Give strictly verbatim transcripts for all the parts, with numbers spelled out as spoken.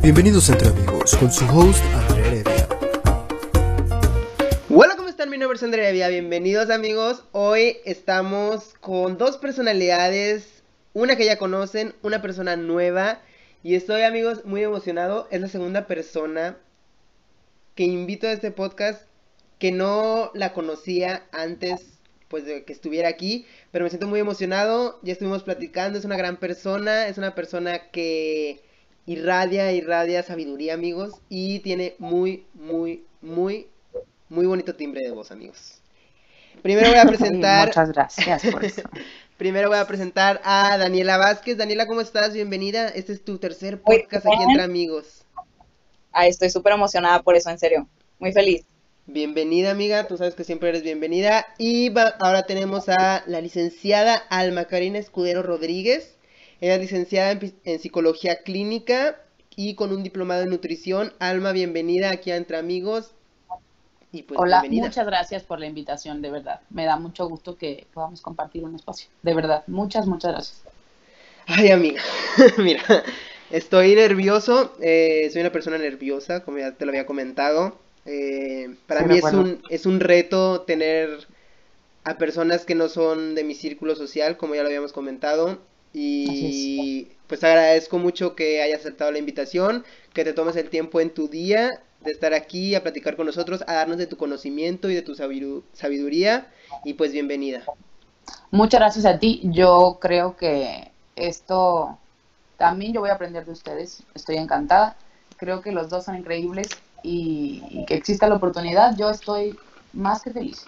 Bienvenidos a Entre Amigos con su host Andrea Heredia. Hola, ¿cómo están? Mi nombre es Andrea Heredia. Bienvenidos, amigos. Hoy estamos con dos personalidades, una que ya conocen, una persona nueva. Y estoy, amigos, muy emocionado. Es la segunda persona que invito a este podcast que no la conocía antes, pues, de que estuviera aquí, pero me siento muy emocionado. Ya estuvimos platicando. Es una gran persona, es una persona que irradia, irradia sabiduría, amigos, y tiene muy, muy, muy, muy bonito timbre de voz, amigos. Primero voy a presentar. Muchas gracias por eso. Primero voy a presentar a Daniela Vázquez. Daniela, ¿cómo estás? Bienvenida. Este es tu tercer Muy podcast bien. aquí entre amigos. Ay, estoy súper emocionada por eso, en serio. Muy feliz. Bienvenida, amiga. Tú sabes que siempre eres bienvenida. Y va- ahora tenemos a la licenciada Alma Karina Escudero Rodríguez. Ella es licenciada en, pi- en psicología clínica y con un diplomado en nutrición. Alma, bienvenida aquí a Entre Amigos. Y pues Hola, bienvenida. muchas gracias por la invitación, de verdad. Me da mucho gusto que podamos compartir un espacio. De verdad, muchas, muchas gracias. Ay, amiga, mira, estoy nervioso, eh, soy una persona nerviosa, como ya te lo había comentado. Eh, para Sí, mí es recuerdo. un, es un reto tener a personas que no son de mi círculo social, como ya lo habíamos comentado. Así es. Y pues agradezco mucho que hayas aceptado la invitación, que te tomes el tiempo en tu día de estar aquí a platicar con nosotros, a darnos de tu conocimiento y de tu sabidu- sabiduría. Y pues bienvenida. Muchas gracias a ti. Yo creo que esto también yo voy a aprender de ustedes. Estoy encantada. Creo que los dos son increíbles y, y que exista la oportunidad, yo estoy más que feliz.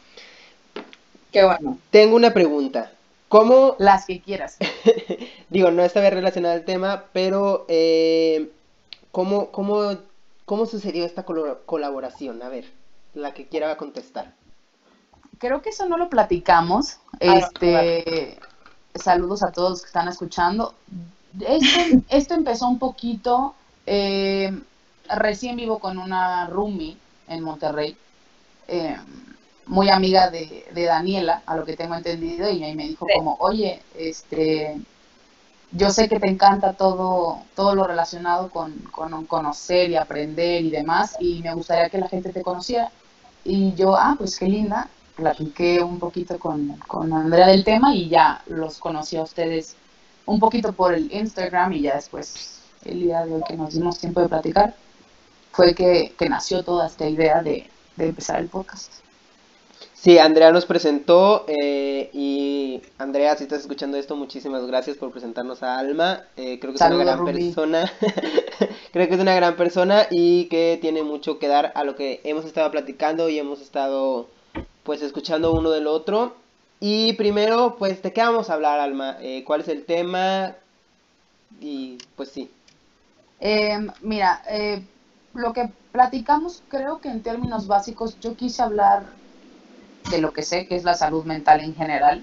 Qué bueno. Tengo una pregunta. ¿Cómo Las que quieras. Digo, no está bien relacionada al tema, pero eh, ¿cómo, cómo, cómo sucedió esta colo- colaboración? A ver, la que quiera contestar. Creo que eso no lo platicamos. Ay, Este, saludos a todos que están escuchando. Esto, esto empezó un poquito, eh, recién vivo con una roomie en Monterrey, eh, muy amiga de, de Daniela, a lo que tengo entendido, y ahí me dijo Sí. como, oye, este, yo sé que te encanta todo, todo lo relacionado con, con conocer y aprender y demás, y me gustaría que la gente te conociera. Y yo, ah, pues qué linda, platiqué un poquito con, con Andrea del tema y ya los conocí a ustedes un poquito por el Instagram y ya después, el día de hoy que nos dimos tiempo de platicar, fue que, que nació toda esta idea de, de empezar el podcast. Sí, Andrea nos presentó eh, y Andrea, si estás escuchando esto, muchísimas gracias por presentarnos a Alma. Eh, creo que es una Saludos, gran Rumi. persona. Creo que es una gran persona y que tiene mucho que dar a lo que hemos estado platicando y hemos estado pues escuchando uno del otro. Y primero, pues, ¿de qué vamos a hablar, Alma? Eh, ¿cuál es el tema? Y pues sí. Eh, mira, eh, lo que platicamos, creo que en términos básicos, yo quise hablar de lo que sé, que es la salud mental en general,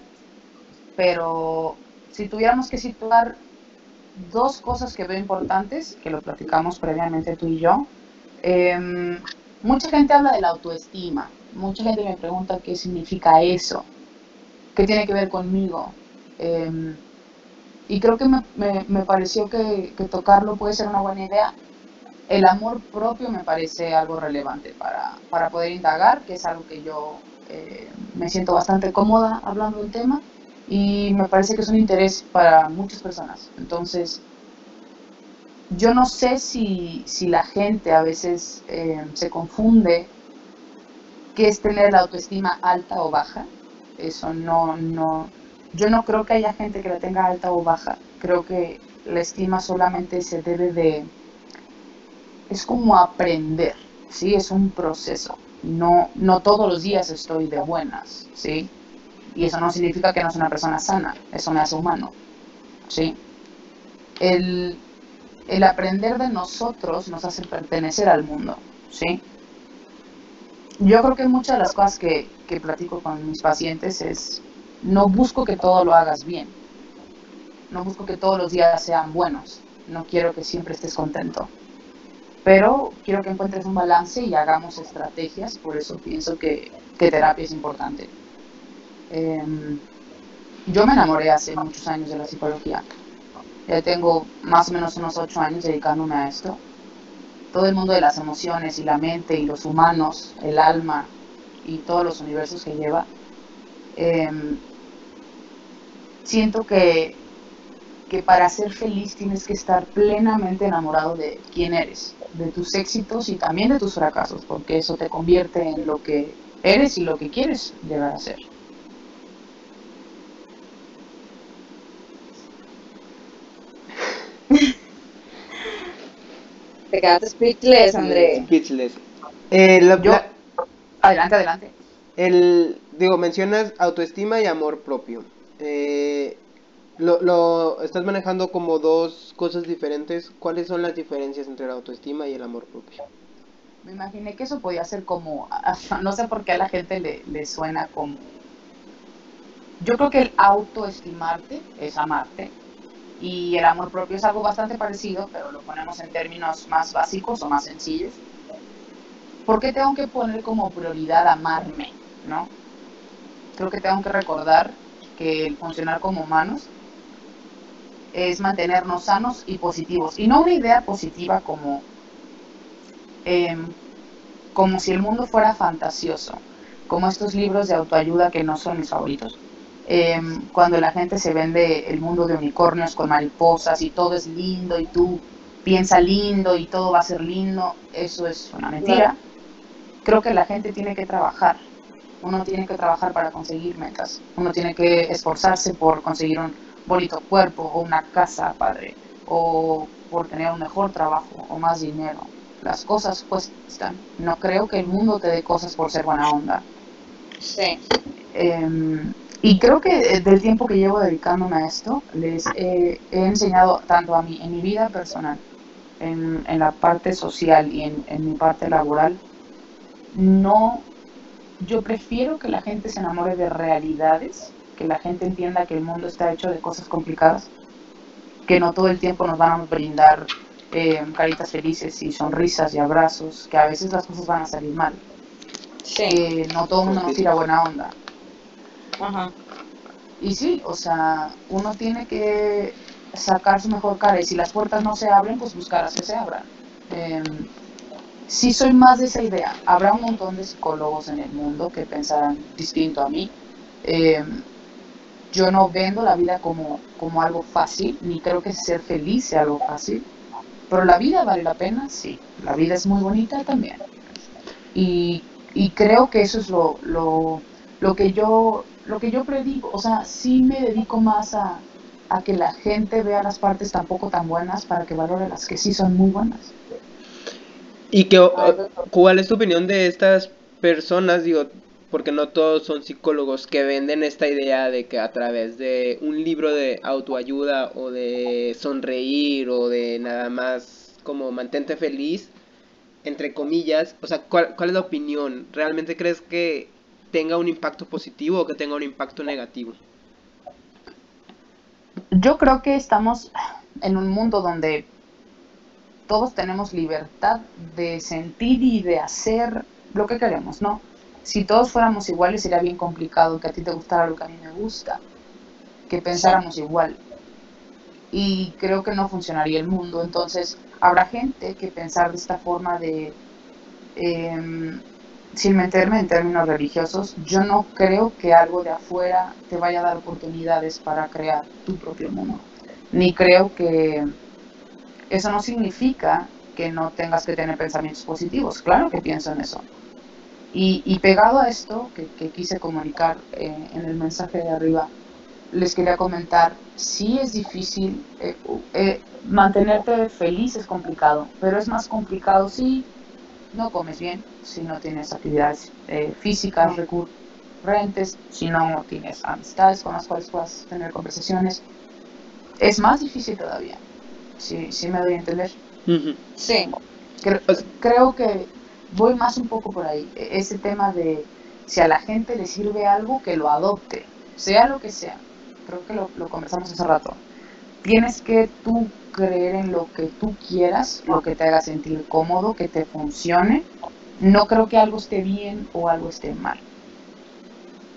pero si tuviéramos que situar dos cosas que veo importantes, que lo platicamos previamente tú y yo, eh, mucha gente habla de la autoestima, mucha gente me pregunta qué significa eso, qué tiene que ver conmigo, eh, y creo que me, me, me pareció que, que tocarlo puede ser una buena idea. El amor propio me parece algo relevante para, para poder indagar, que es algo que yo eh, me siento bastante cómoda hablando del tema y me parece que es un interés para muchas personas. Entonces, yo no sé si, si la gente a veces eh, se confunde qué es tener la autoestima alta o baja. Eso no, no, yo no creo que haya gente que la tenga alta o baja. Creo que la estima solamente se debe de, es como aprender, ¿sí? Es un proceso. No, no todos los días estoy de buenas, ¿sí? Y eso no significa que no sea una persona sana, eso me hace humano, ¿sí? El, el aprender de nosotros nos hace pertenecer al mundo, ¿sí? Yo creo que muchas de las cosas que, que platico con mis pacientes es, no busco que todo lo hagas bien, no busco que todos los días sean buenos, no quiero que siempre estés contento, pero quiero que encuentres un balance y hagamos estrategias, por eso pienso que, que terapia es importante. Eh, yo me enamoré hace muchos años de la psicología, Ya tengo más o menos unos ocho años dedicándome a esto. Todo el mundo de las emociones y la mente y los humanos, el alma y todos los universos que lleva. Eh, siento que, que para ser feliz tienes que estar plenamente enamorado de quién eres, de tus éxitos y también de tus fracasos, porque eso te convierte en lo que eres y lo que quieres llegar a ser. Te quedaste speechless, André. Speechless. Eh, la- Yo, la- adelante, adelante. el, digo, mencionas autoestima y amor propio. Eh, lo, lo estás manejando como dos cosas diferentes. ¿Cuáles son las diferencias entre la autoestima y el amor propio? Me imaginé que eso podía ser como, no sé por qué a la gente le, le suena como... Yo creo que el autoestimarte es amarte y el amor propio es algo bastante parecido, pero lo ponemos en términos más básicos o más sencillos. ¿Por qué tengo que poner como prioridad amarme, no? Creo que tengo que recordar que el funcionar como humanos es mantenernos sanos y positivos. Y no una idea positiva como, eh, como si el mundo fuera fantasioso, como estos libros de autoayuda que no son mis favoritos. Eh, cuando la gente se vende el mundo de unicornios con mariposas y todo es lindo y tú piensa lindo y todo va a ser lindo, eso es una mentira. Claro. Creo que la gente tiene que trabajar. Uno tiene que trabajar para conseguir metas. Uno tiene que esforzarse por conseguir un bonito cuerpo o una casa padre o por tener un mejor trabajo o más dinero. Las cosas cuestan. No creo que el mundo te dé cosas por ser buena onda. Sí. Eh, y creo que del tiempo que llevo dedicándome a esto, les he, he enseñado tanto a mí en mi vida personal, en, en la parte social y en, en mi parte laboral, no, yo prefiero que la gente se enamore de realidades, que la gente entienda que el mundo está hecho de cosas complicadas, que no todo el tiempo nos van a brindar eh, caritas felices y sonrisas y abrazos, que a veces las cosas van a salir mal, Sí. que no todo el mundo nos tira buena onda. Ajá. Y sí, o sea, uno tiene que sacar su mejor cara y si las puertas no se abren, pues buscar a que se abran. Eh, sí soy más de esa idea. Habrá un montón de psicólogos en el mundo que pensarán distinto a mí. Eh, yo no vendo la vida como, como algo fácil, ni creo que ser feliz sea algo fácil, pero la vida vale la pena, sí. La vida es muy bonita también. Y, y creo que eso es lo, lo, lo que yo lo que yo predico, o sea, sí me dedico más a, a que la gente vea las partes tampoco tan buenas para que valore las que sí son muy buenas. ¿Y que, Ah, eso es todo. cuál es tu opinión de estas personas, digo, porque no todos son psicólogos, que venden esta idea de que a través de un libro de autoayuda o de sonreír o de nada más como mantente feliz, entre comillas, o sea, ¿cuál, cuál es la opinión? ¿Realmente crees que tenga un impacto positivo o que tenga un impacto negativo? Yo creo que estamos en un mundo donde todos tenemos libertad de sentir y de hacer lo que queremos, ¿no? Si todos fuéramos iguales sería bien complicado que a ti te gustara lo que a mí me gusta, que pensáramos igual. Y creo que no funcionaría el mundo. Entonces, habrá gente que pensar de esta forma de, eh, sin meterme en términos religiosos, yo no creo que algo de afuera te vaya a dar oportunidades para crear tu propio mundo. Ni creo que eso no significa que no tengas que tener pensamientos positivos. Claro que pienso en eso. Y, y pegado a esto que, que quise comunicar eh, en el mensaje de arriba, les quería comentar, sí es difícil, eh, eh, mantenerte feliz es complicado, pero es más complicado si no comes bien, si no tienes actividades eh, físicas recurrentes, si no tienes amistades con las cuales puedas tener conversaciones. Es más difícil todavía, si, si me doy a entender. Ujú. Sí. Cre- O sea, creo que voy más un poco por ahí, e- ese tema de si a la gente le sirve algo, que lo adopte, sea lo que sea. Creo que lo, lo conversamos hace rato. Tienes que tú creer en lo que tú quieras, lo que te haga sentir cómodo, que te funcione. No creo que algo esté bien o algo esté mal.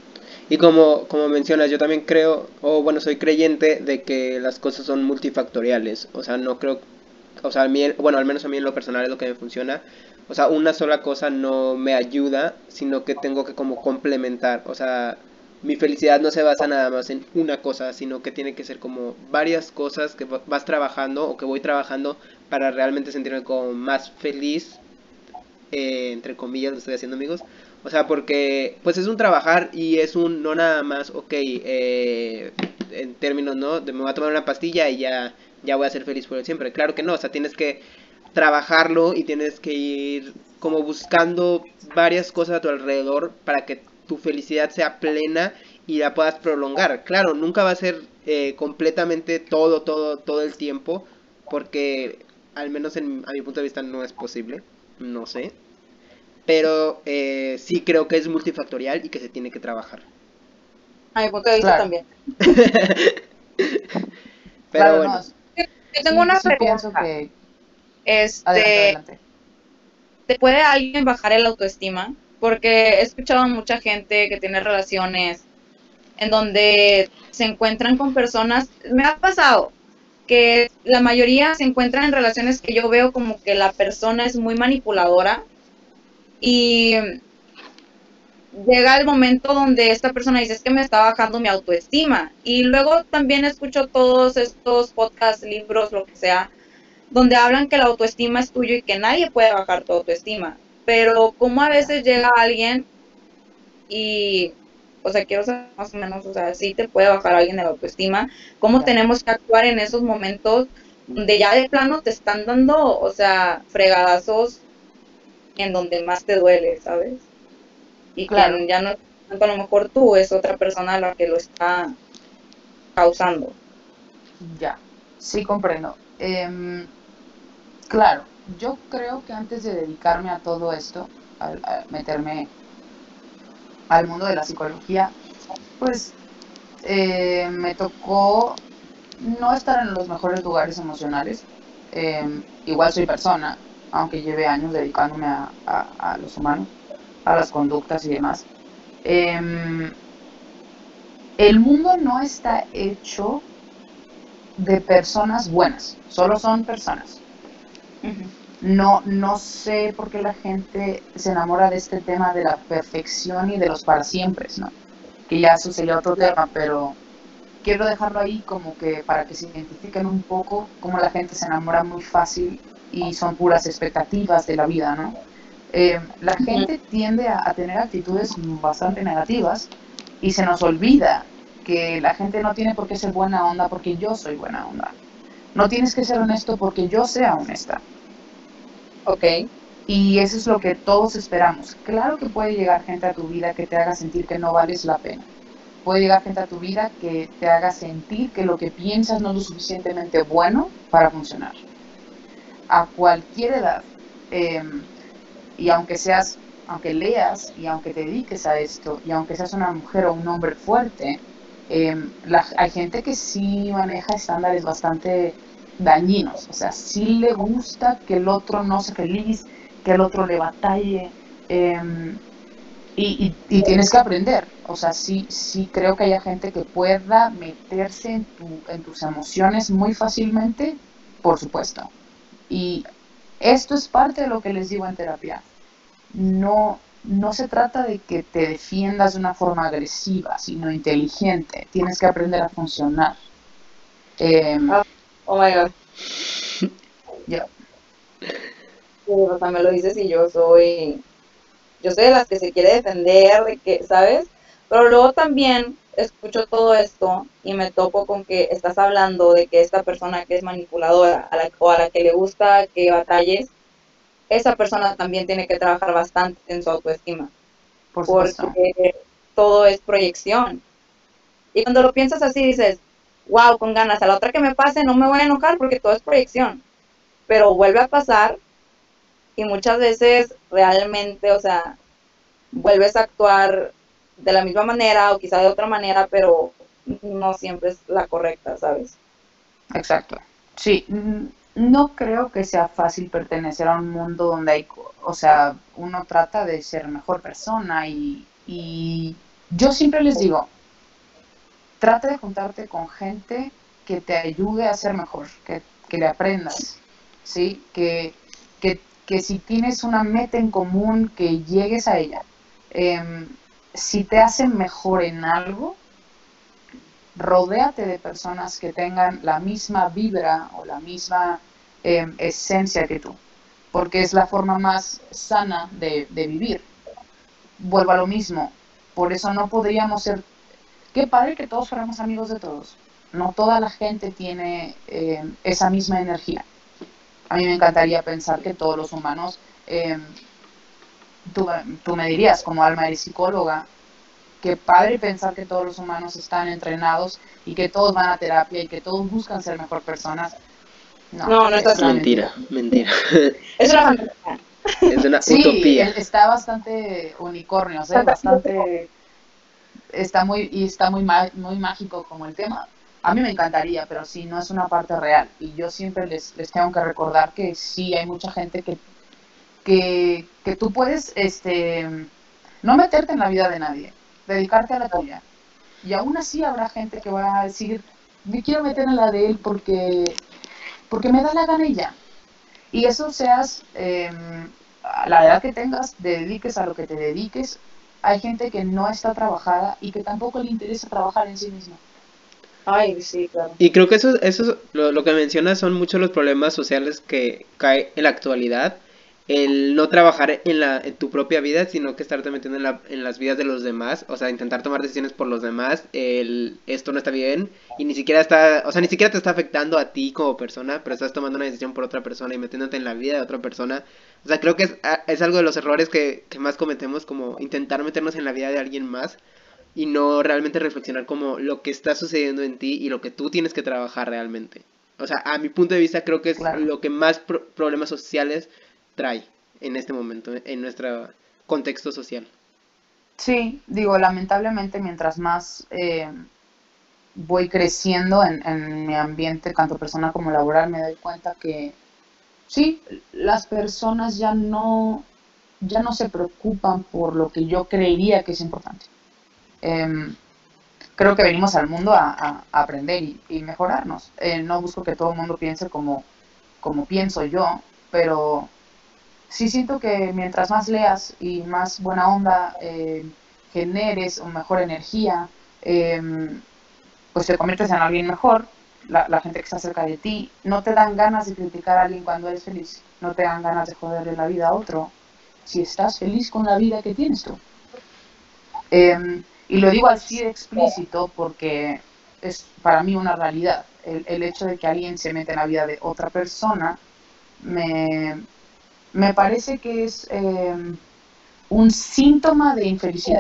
Y como, como mencionas, yo también creo, o bueno, soy creyente de que las cosas son multifactoriales. O sea, no creo, o sea, a mí, bueno, al menos a mí en lo personal es lo que me funciona. O sea, una sola cosa no me ayuda, sino que tengo que como complementar. O sea, mi felicidad no se basa nada más en una cosa, sino que tiene que ser como varias cosas que va- vas trabajando o que voy trabajando para realmente sentirme como más feliz, eh, entre comillas, lo estoy haciendo, amigos. O sea, porque pues es un trabajar y es un no nada más, ok, eh, en términos, ¿no? De me voy a tomar una pastilla y ya, ya voy a ser feliz por siempre. Claro que no, o sea, tienes que trabajarlo y tienes que ir como buscando varias cosas a tu alrededor para que tu felicidad sea plena y la puedas prolongar. Claro, nunca va a ser eh, completamente todo, todo, todo el tiempo, porque al menos en, a mi punto de vista no es posible, no sé. Pero eh, sí creo que es multifactorial y que se tiene que trabajar. A mi punto de vista Claro, también. Pero claro, no, bueno, Yo tengo sí, una sí pienso pregunta. que... Adelante, Este, adelante. ¿te puede alguien bajar el autoestima? Porque he escuchado a mucha gente que tiene relaciones en donde se encuentran con personas, me ha pasado que la mayoría se encuentran en relaciones que yo veo como que la persona es muy manipuladora y llega el momento donde esta persona dice es que me está bajando mi autoestima y luego también escucho todos estos podcasts, libros, lo que sea, donde hablan que la autoestima es tuyo y que nadie puede bajar tu autoestima, pero como a Ya, veces llega alguien y, o sea, quiero saber más o menos, o sea, si te puede bajar alguien el autoestima, cómo ya, tenemos que actuar en esos momentos donde ya de plano te están dando, o sea, fregadazos en donde más te duele, ¿sabes? Y claro, que ya no tanto a lo mejor tú, es otra persona la que lo está causando. ya. Sí comprendo. Em, claro, yo creo que antes de dedicarme a todo esto, al- a meterme al mundo de la psicología, pues eh, me tocó no estar en los mejores lugares emocionales. Em, igual soy persona, aunque lleve años dedicándome a, a- a los humanos, a las conductas y demás. Em, el mundo no está hecho de personas buenas, solo son personas. Ujú. No, no sé por qué la gente se enamora de este tema de la perfección y de los para siempre, ¿no? Que ya eso sería otro Claro. tema, pero quiero dejarlo ahí como que para que se identifiquen un poco cómo la gente se enamora muy fácil y son puras expectativas de la vida, ¿no? Eh, la Ujú. gente tiende a, a tener actitudes bastante negativas y se nos olvida que la gente no tiene por qué ser buena onda porque yo soy buena onda. No tienes que ser honesto porque yo sea honesta. Ok. Y eso es lo que todos esperamos. Claro que puede llegar gente a tu vida que te haga sentir que no vales la pena. Puede llegar gente a tu vida que te haga sentir que lo que piensas no es lo suficientemente bueno para funcionar. A cualquier edad. Eh, y aunque seas, aunque leas y aunque te dediques a esto, y aunque seas una mujer o un hombre fuerte, eh, la, hay gente que sí maneja estándares bastante dañinos. O sea, sí le gusta que el otro no sea feliz, que el otro le batalle. Eh, y, y, y, tienes que aprender, o sea, sí, sí creo que haya gente que pueda meterse en, tu, en tus emociones muy fácilmente, por supuesto. Y esto es parte de lo que les digo en terapia. No, no se trata de que te defiendas de una forma agresiva, sino inteligente. Tienes que aprender a funcionar. Eh, Ah, oh my God. ya, Sí, o sea, me lo dices y yo soy, yo soy de las que se quiere defender, de que, ¿sabes? Pero luego también escucho todo esto y me topo con que estás hablando de que esta persona que es manipuladora a la, o a la que le gusta que batalles, esa persona también tiene que trabajar bastante en su autoestima, por porque supuesto. todo es proyección. Y cuando lo piensas así dices, wow, con ganas, a la otra que me pase no me voy a enojar porque todo es proyección. Pero vuelve a pasar y muchas veces realmente, o sea, vuelves a actuar de la misma manera o quizá de otra manera, pero no siempre es la correcta, ¿sabes? Exacto. Sí, mm, no creo que sea fácil pertenecer a un mundo donde hay, co- o sea, uno trata de ser mejor persona y, y yo siempre les digo, trata de juntarte con gente que te ayude a ser mejor, que, que le aprendas, ¿sí? Que, que, que si tienes una meta en común, que llegues a ella. Eh, si te hacen mejor en algo, rodéate de personas que tengan la misma vibra o la misma eh, esencia que tú, porque es la forma más sana de, de vivir. Vuelvo a lo mismo, por eso no podríamos ser, qué padre que todos fuéramos amigos de todos, no toda la gente tiene eh, esa misma energía. A mí me encantaría pensar que todos los humanos, eh, tú, tú me dirías, como Alma, eres psicóloga, qué padre pensar que todos los humanos están entrenados y que todos van a terapia y que todos buscan ser mejor personas. No, No, no es es así. una Mentira, mentira. Es una fantasía. Es una Sí, utopía. e- está bastante unicornio, o sea, bastante, está muy, y está muy, ma- muy mágico como el tema. A mí me encantaría, pero sí, no es una parte real. Y yo siempre les, les tengo que recordar que sí hay mucha gente que, que, que tú puedes, este, no meterte en la vida de nadie, dedicarte a la tuya. Y aún así habrá gente que va a decir, me quiero meter en la de él porque, porque me da la gana y ya. Y eso seas, eh, a la edad que tengas, te dediques a lo que te dediques. Hay gente que no está trabajada y que tampoco le interesa trabajar en sí misma. Ay, sí, claro. Y creo que eso, eso lo, lo que mencionas son muchos los problemas sociales que cae en la actualidad. El no trabajar en la en tu propia vida, sino que estarte metiendo en, la, en las vidas de los demás. O sea, intentar tomar decisiones por los demás. El, esto no está bien. Y ni siquiera está, o sea, ni siquiera te está afectando a ti como persona, pero estás tomando una decisión por otra persona y metiéndote en la vida de otra persona. O sea, creo que es, es algo de los errores que, que más cometemos, como intentar meternos en la vida de alguien más y no realmente reflexionar como lo que está sucediendo en ti y lo que tú tienes que trabajar realmente. O sea, a mi punto de vista creo que es Claro. lo que más pro- problemas sociales trae en este momento, en nuestro contexto social. Sí, digo, lamentablemente mientras más eh, voy creciendo en, en mi ambiente, tanto personal como laboral, me doy cuenta que sí, las personas ya no, ya no se preocupan por lo que yo creería que es importante. Em, creo que venimos al mundo a, a- a aprender y, y mejorarnos. Eh, no busco que todo el mundo piense como, como pienso yo, pero sí siento que mientras más leas y más buena onda eh, generes o mejor energía, em, pues te conviertes en alguien mejor. La, la gente que está cerca de ti, no te dan ganas de criticar a alguien cuando eres feliz, no te dan ganas de joderle la vida a otro, si estás feliz con la vida que tienes tú. Eh, y lo digo así de explícito porque es para mí una realidad. El, el hecho de que alguien se mete en la vida de otra persona me, me parece que es eh, un síntoma de infelicidad.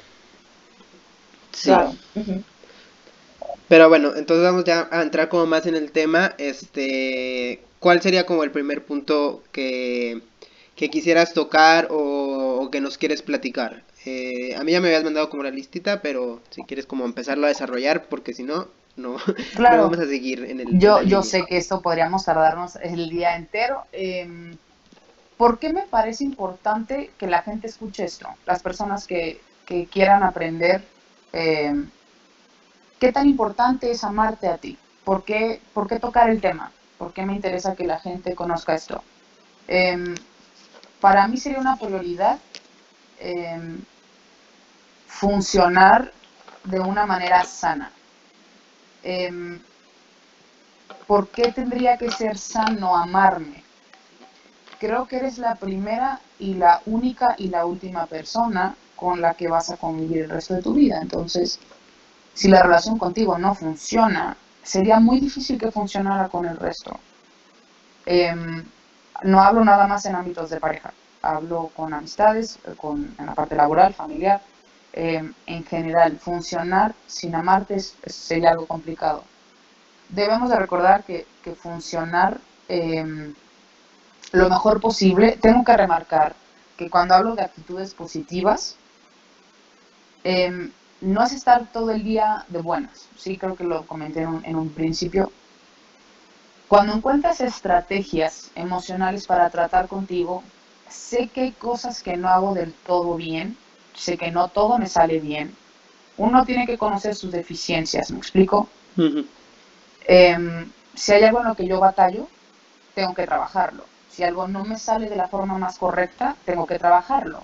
Sí. Claro. Ujú. Pero bueno, entonces vamos ya a entrar como más en el tema. Este, ¿cuál sería como el primer punto que, que quisieras tocar o, o que nos quieres platicar? Eh, a mí ya me habías mandado como la listita, pero si quieres como empezarlo a desarrollar, porque si no, no, no Claro, vamos a seguir en, el, en yo, la yo línea. sé que esto podríamos tardarnos el día entero. Eh, ¿Por qué me parece importante que la gente escuche esto? Las personas que, que quieran aprender, eh, ¿qué tan importante es amarte a ti? ¿Por qué, por qué tocar el tema? ¿Por qué me interesa que la gente conozca esto? Eh, para mí sería una prioridad eh, funcionar de una manera sana. Eh, ¿Por qué tendría que ser sano amarme? Creo que eres la primera y la única y la última persona con la que vas a convivir el resto de tu vida. Entonces, si la relación contigo no funciona, sería muy difícil que funcionara con el resto. Eh, no hablo nada más en ámbitos de pareja, hablo con amistades, con, en la parte laboral, familiar. Eh, en general, funcionar sin amarte es, es- sería algo complicado. Debemos de recordar que, que funcionar eh, lo mejor posible, tengo que remarcar que cuando hablo de actitudes positivas, eh, no es estar todo el día de buenas. Sí, creo que lo comenté en un, en un principio. Cuando encuentras estrategias emocionales para tratar contigo, sé que hay cosas que no hago del todo bien, sé que no todo me sale bien, uno tiene que conocer sus deficiencias, ¿me explico? Ujú. Eh, si hay algo en lo que yo batallo, tengo que trabajarlo. Si algo no me sale de la forma más correcta, tengo que trabajarlo.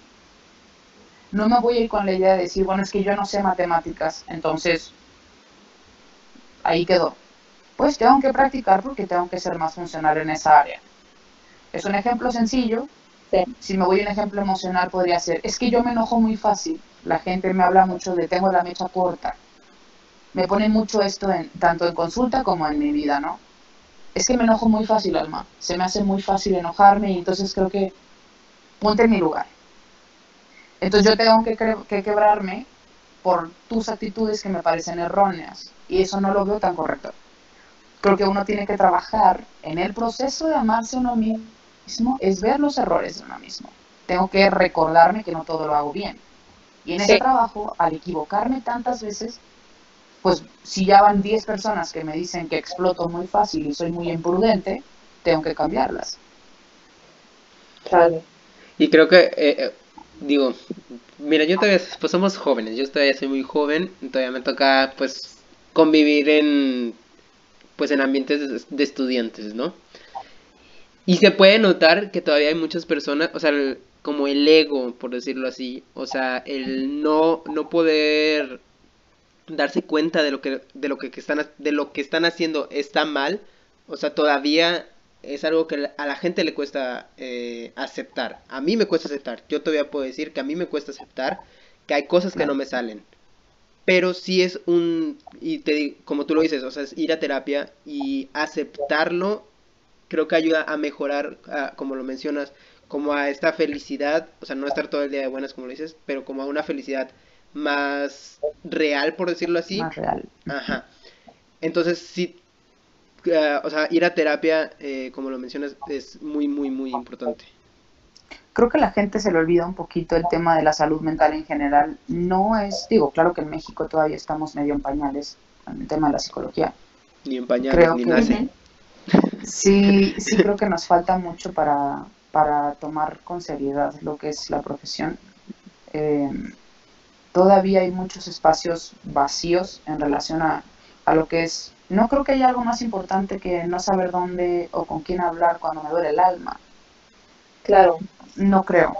No me voy a ir con la idea de decir, bueno, es que yo no sé matemáticas, entonces ahí quedó. Pues tengo que practicar porque tengo que ser más funcional en esa área. Es un ejemplo sencillo. Sí. Si me voy a un ejemplo emocional, podría ser, es que yo me enojo muy fácil. La gente me habla mucho de tengo la mecha corta. Me pone mucho esto en, tanto en consulta como en mi vida, ¿no? Es que me enojo muy fácil, Alma. Se me hace muy fácil enojarme y entonces creo que ponte en mi lugar. Entonces yo tengo que, que quebrarme por tus actitudes que me parecen erróneas. Y eso no lo veo tan correcto. Creo que uno tiene que trabajar en el proceso de amarse a uno mismo, es ver los errores de uno mismo. Tengo que recordarme que no todo lo hago bien. Y en ese Sí. trabajo, al equivocarme tantas veces, pues si ya van diez personas que me dicen que exploto muy fácil y soy muy imprudente, tengo que cambiarlas. Claro. Y creo que, eh, eh, digo, mira, yo todavía, pues somos jóvenes, yo todavía soy muy joven, todavía me toca, pues, convivir en, pues, en ambientes de, de estudiantes, ¿no? Y se puede notar que todavía hay muchas personas, o sea, el- como el ego, por decirlo así, o sea, el no, no poder darse cuenta de lo que, de lo que, que están, ha- de lo que están haciendo está mal, o sea, todavía es algo que a la gente le cuesta eh, aceptar. A mí me cuesta aceptar. Yo todavía puedo decir que a mí me cuesta aceptar que hay cosas que no Claro. me salen. Pero sí es un, y te di- como tú lo dices, o sea, es ir a terapia y aceptarlo, creo que ayuda a mejorar, a- como lo mencionas, como a esta felicidad, o sea, no estar todo el día de buenas, como lo dices, pero como a una felicidad más real, por decirlo así. Más real. Ajá. Entonces, sí, eh, o sea, ir a terapia, eh, como lo mencionas, es muy, muy, muy importante. Creo que a la gente se le olvida un poquito el tema de la salud mental en general. No es, digo, claro que en México todavía estamos medio en pañales en el tema de la psicología. Ni en pañales, Creo ni que nace. Ujú. sí, sí creo que nos falta mucho para, para tomar con seriedad lo que es la profesión. Eh, Todavía hay muchos espacios vacíos en relación a, a lo que es. No creo que haya algo más importante que no saber dónde o con quién hablar cuando me duele el alma. Claro. No creo.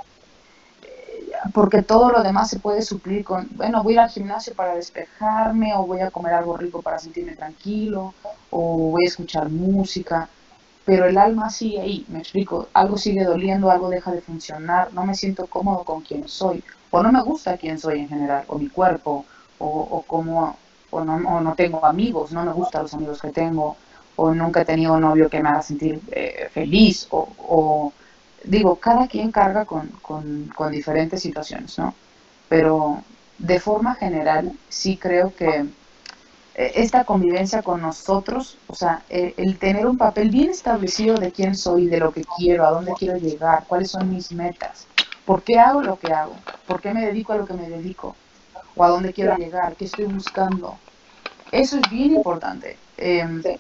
Porque todo lo demás se puede suplir con, bueno, voy a ir al gimnasio para despejarme, o voy a comer algo rico para sentirme tranquilo, o voy a escuchar música, pero el alma sigue ahí, me explico, algo sigue doliendo, algo deja de funcionar, no me siento cómodo con quien soy, o no me gusta quién soy en general, o mi cuerpo, o, o como, o no, o no tengo amigos, no me gustan los amigos que tengo, o nunca he tenido un novio que me haga sentir eh, feliz, o, o digo, cada quien carga con, con, con diferentes situaciones, ¿no? Pero de forma general sí creo que eh, esta convivencia con nosotros, o sea, el, el tener un papel bien establecido de quién soy, de lo que quiero, a dónde quiero llegar, cuáles son mis metas, por qué hago lo que hago, por qué me dedico a lo que me dedico, o a dónde quiero Claro. llegar, qué estoy buscando. Eso es bien importante. Eh, Sí.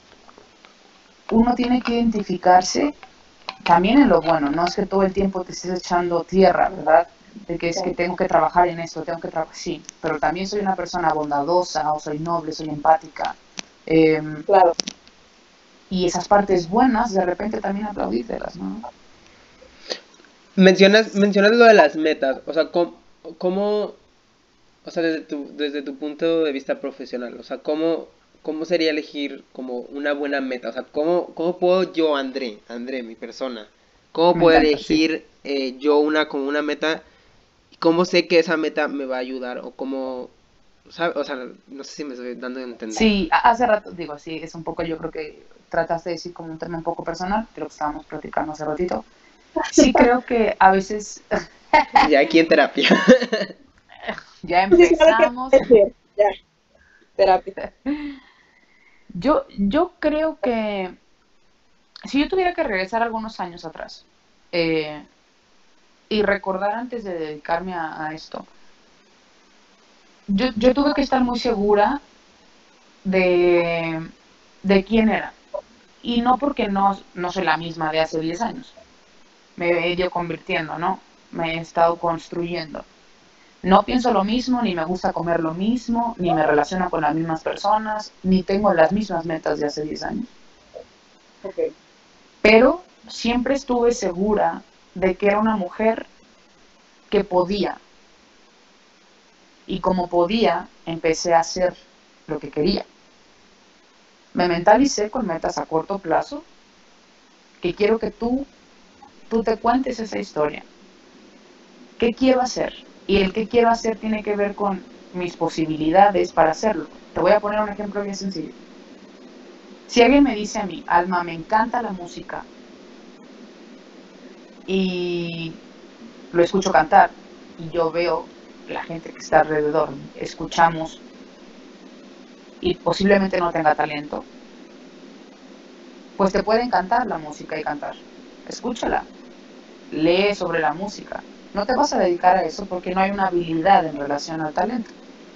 uno tiene que identificarse también en lo bueno, no es que todo el tiempo te estés echando tierra, ¿verdad? De que es que tengo que trabajar en esto, tengo que trabajar, sí, pero también soy una persona bondadosa, o soy noble, soy empática. Eh, Claro. y esas partes buenas, de repente también aplaudírtelas, ¿no? Mencionas, mencionas lo de las metas, o sea, ¿cómo, cómo o sea, desde tu, desde tu punto de vista profesional, o sea, ¿cómo, cómo sería elegir como una buena meta? O sea, ¿cómo, cómo puedo yo, André, André, mi persona, cómo Me puedo encanta, sí. elegir eh, yo una como una meta? ¿Cómo sé que esa meta me va a ayudar? O cómo, ¿sabe? O sea, no sé si me estoy dando a entender. Sí, hace rato, digo, sí, es un poco, yo creo que trataste de decir como un tema un poco personal, de lo que estábamos platicando hace ratito. Sí creo que a veces Ya aquí en terapia. ya Sí, claro que empezamos. decir. Ya. Terapia. Yo, yo creo que si yo tuviera que regresar algunos años atrás eh, y recordar antes de dedicarme a, a esto, yo, yo tuve que estar muy segura de, de quién era. Y no porque no, no soy la misma de hace diez años. Me he ido convirtiendo, ¿no? Me he estado construyendo. no pienso lo mismo, ni me gusta comer lo mismo, ni me relaciono con las mismas personas, ni tengo las mismas metas de hace diez años. Okay. Pero siempre estuve segura de que era una mujer que podía. Y como podía, empecé a hacer lo que quería. Me mentalicé con metas a corto plazo, que quiero que tú, tú te cuentes esa historia. ¿Qué quiero hacer? Y el qué quiero hacer tiene que ver con mis posibilidades para hacerlo. Te voy a poner un ejemplo bien sencillo. Si alguien me dice a mí, Alma, me encanta la música, y lo escucho cantar, y yo veo la gente que está alrededor, escuchamos, y posiblemente no tenga talento, pues te puede encantar la música y cantar. Escúchala, lee sobre la música. No te vas a dedicar a eso porque no hay una habilidad en relación al talento.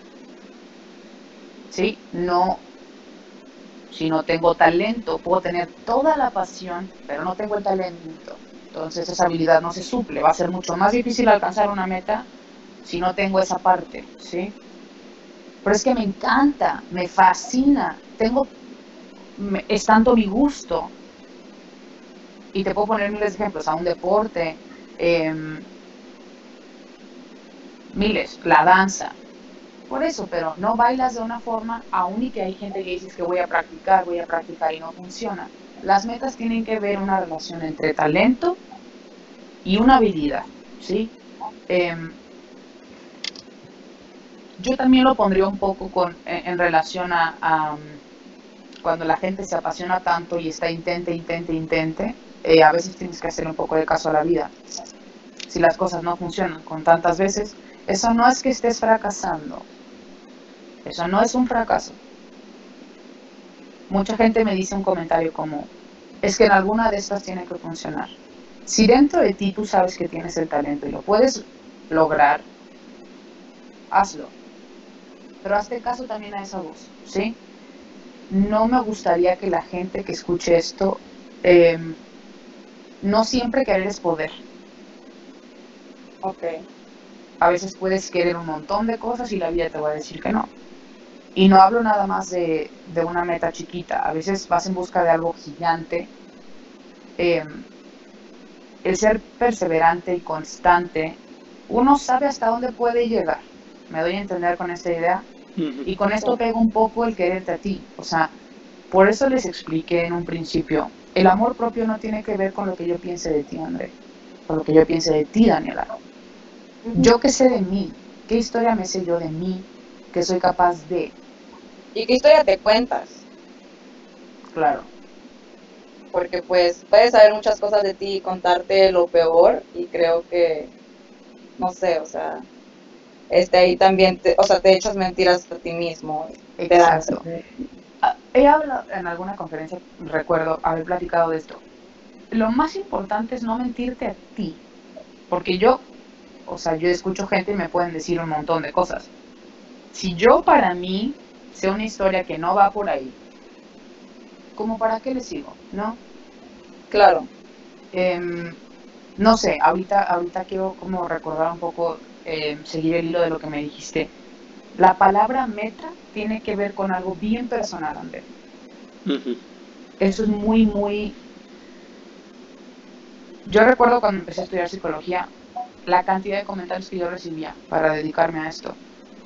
¿Sí? No, si no tengo talento, puedo tener toda la pasión, pero no tengo el talento. Entonces esa habilidad no se suple. Va a ser mucho más difícil alcanzar una meta si no tengo esa parte, ¿sí? Pero es que me encanta, me fascina, tengo, me, es tanto mi gusto. Y te puedo poner miles de ejemplos, a un deporte, eh, miles, la danza. Por eso, pero no bailas de una forma, aún y que hay gente que dices que voy a practicar, voy a practicar y no funciona. Las metas tienen que ver una relación entre talento y una habilidad, ¿sí? Eh, yo también lo pondría un poco con, en, en relación a, a cuando la gente se apasiona tanto y está intente, intente, intente, eh, a veces tienes que hacer un poco de caso a la vida. Si las cosas no funcionan con tantas veces, eso no es que estés fracasando. Eso no es un fracaso. Mucha gente me dice un comentario como, es que en alguna de estas tiene que funcionar. Si dentro de ti tú sabes que tienes el talento y lo puedes lograr, hazlo. Pero hazte caso también a esa voz, ¿sí? No me gustaría que la gente que escuche esto, eh, no siempre querer es poder. Ok. A veces puedes querer un montón de cosas y la vida te va a decir que no. Y no hablo nada más de, de una meta chiquita. A veces vas en busca de algo gigante. Eh, el ser perseverante y constante, uno sabe hasta dónde puede llegar. ¿Me doy a entender con esta idea? Ujú. Y con esto pega un poco el quererte a ti. O sea, por eso les expliqué en un principio, el amor propio no tiene que ver con lo que yo piense de ti, André. Con lo que yo piense de ti, Daniela. Yo qué sé de mí, qué historia me sé yo de mí, que soy capaz de. ¿Y qué historia te cuentas? Claro. Porque pues puedes saber muchas cosas de ti y contarte lo peor y creo que, no sé, o sea, este ahí también, te, o sea, te echas mentiras a ti mismo. Te das- Exacto. Ah, He hablado en alguna conferencia, recuerdo haber platicado de esto. Lo más importante es no mentirte a ti, porque yo, o sea, yo escucho gente y me pueden decir un montón de cosas. Si yo para mí sé una historia que no va por ahí, ¿cómo para qué le sigo? ¿No? Claro. Eh, no sé, ahorita, ahorita quiero como recordar un poco, eh, seguir el hilo de lo que me dijiste. La palabra meta tiene que ver con algo bien personal, André. Ujú. Eso es muy, muy... Yo recuerdo cuando empecé a estudiar psicología, la cantidad de comentarios que yo recibía para dedicarme a esto.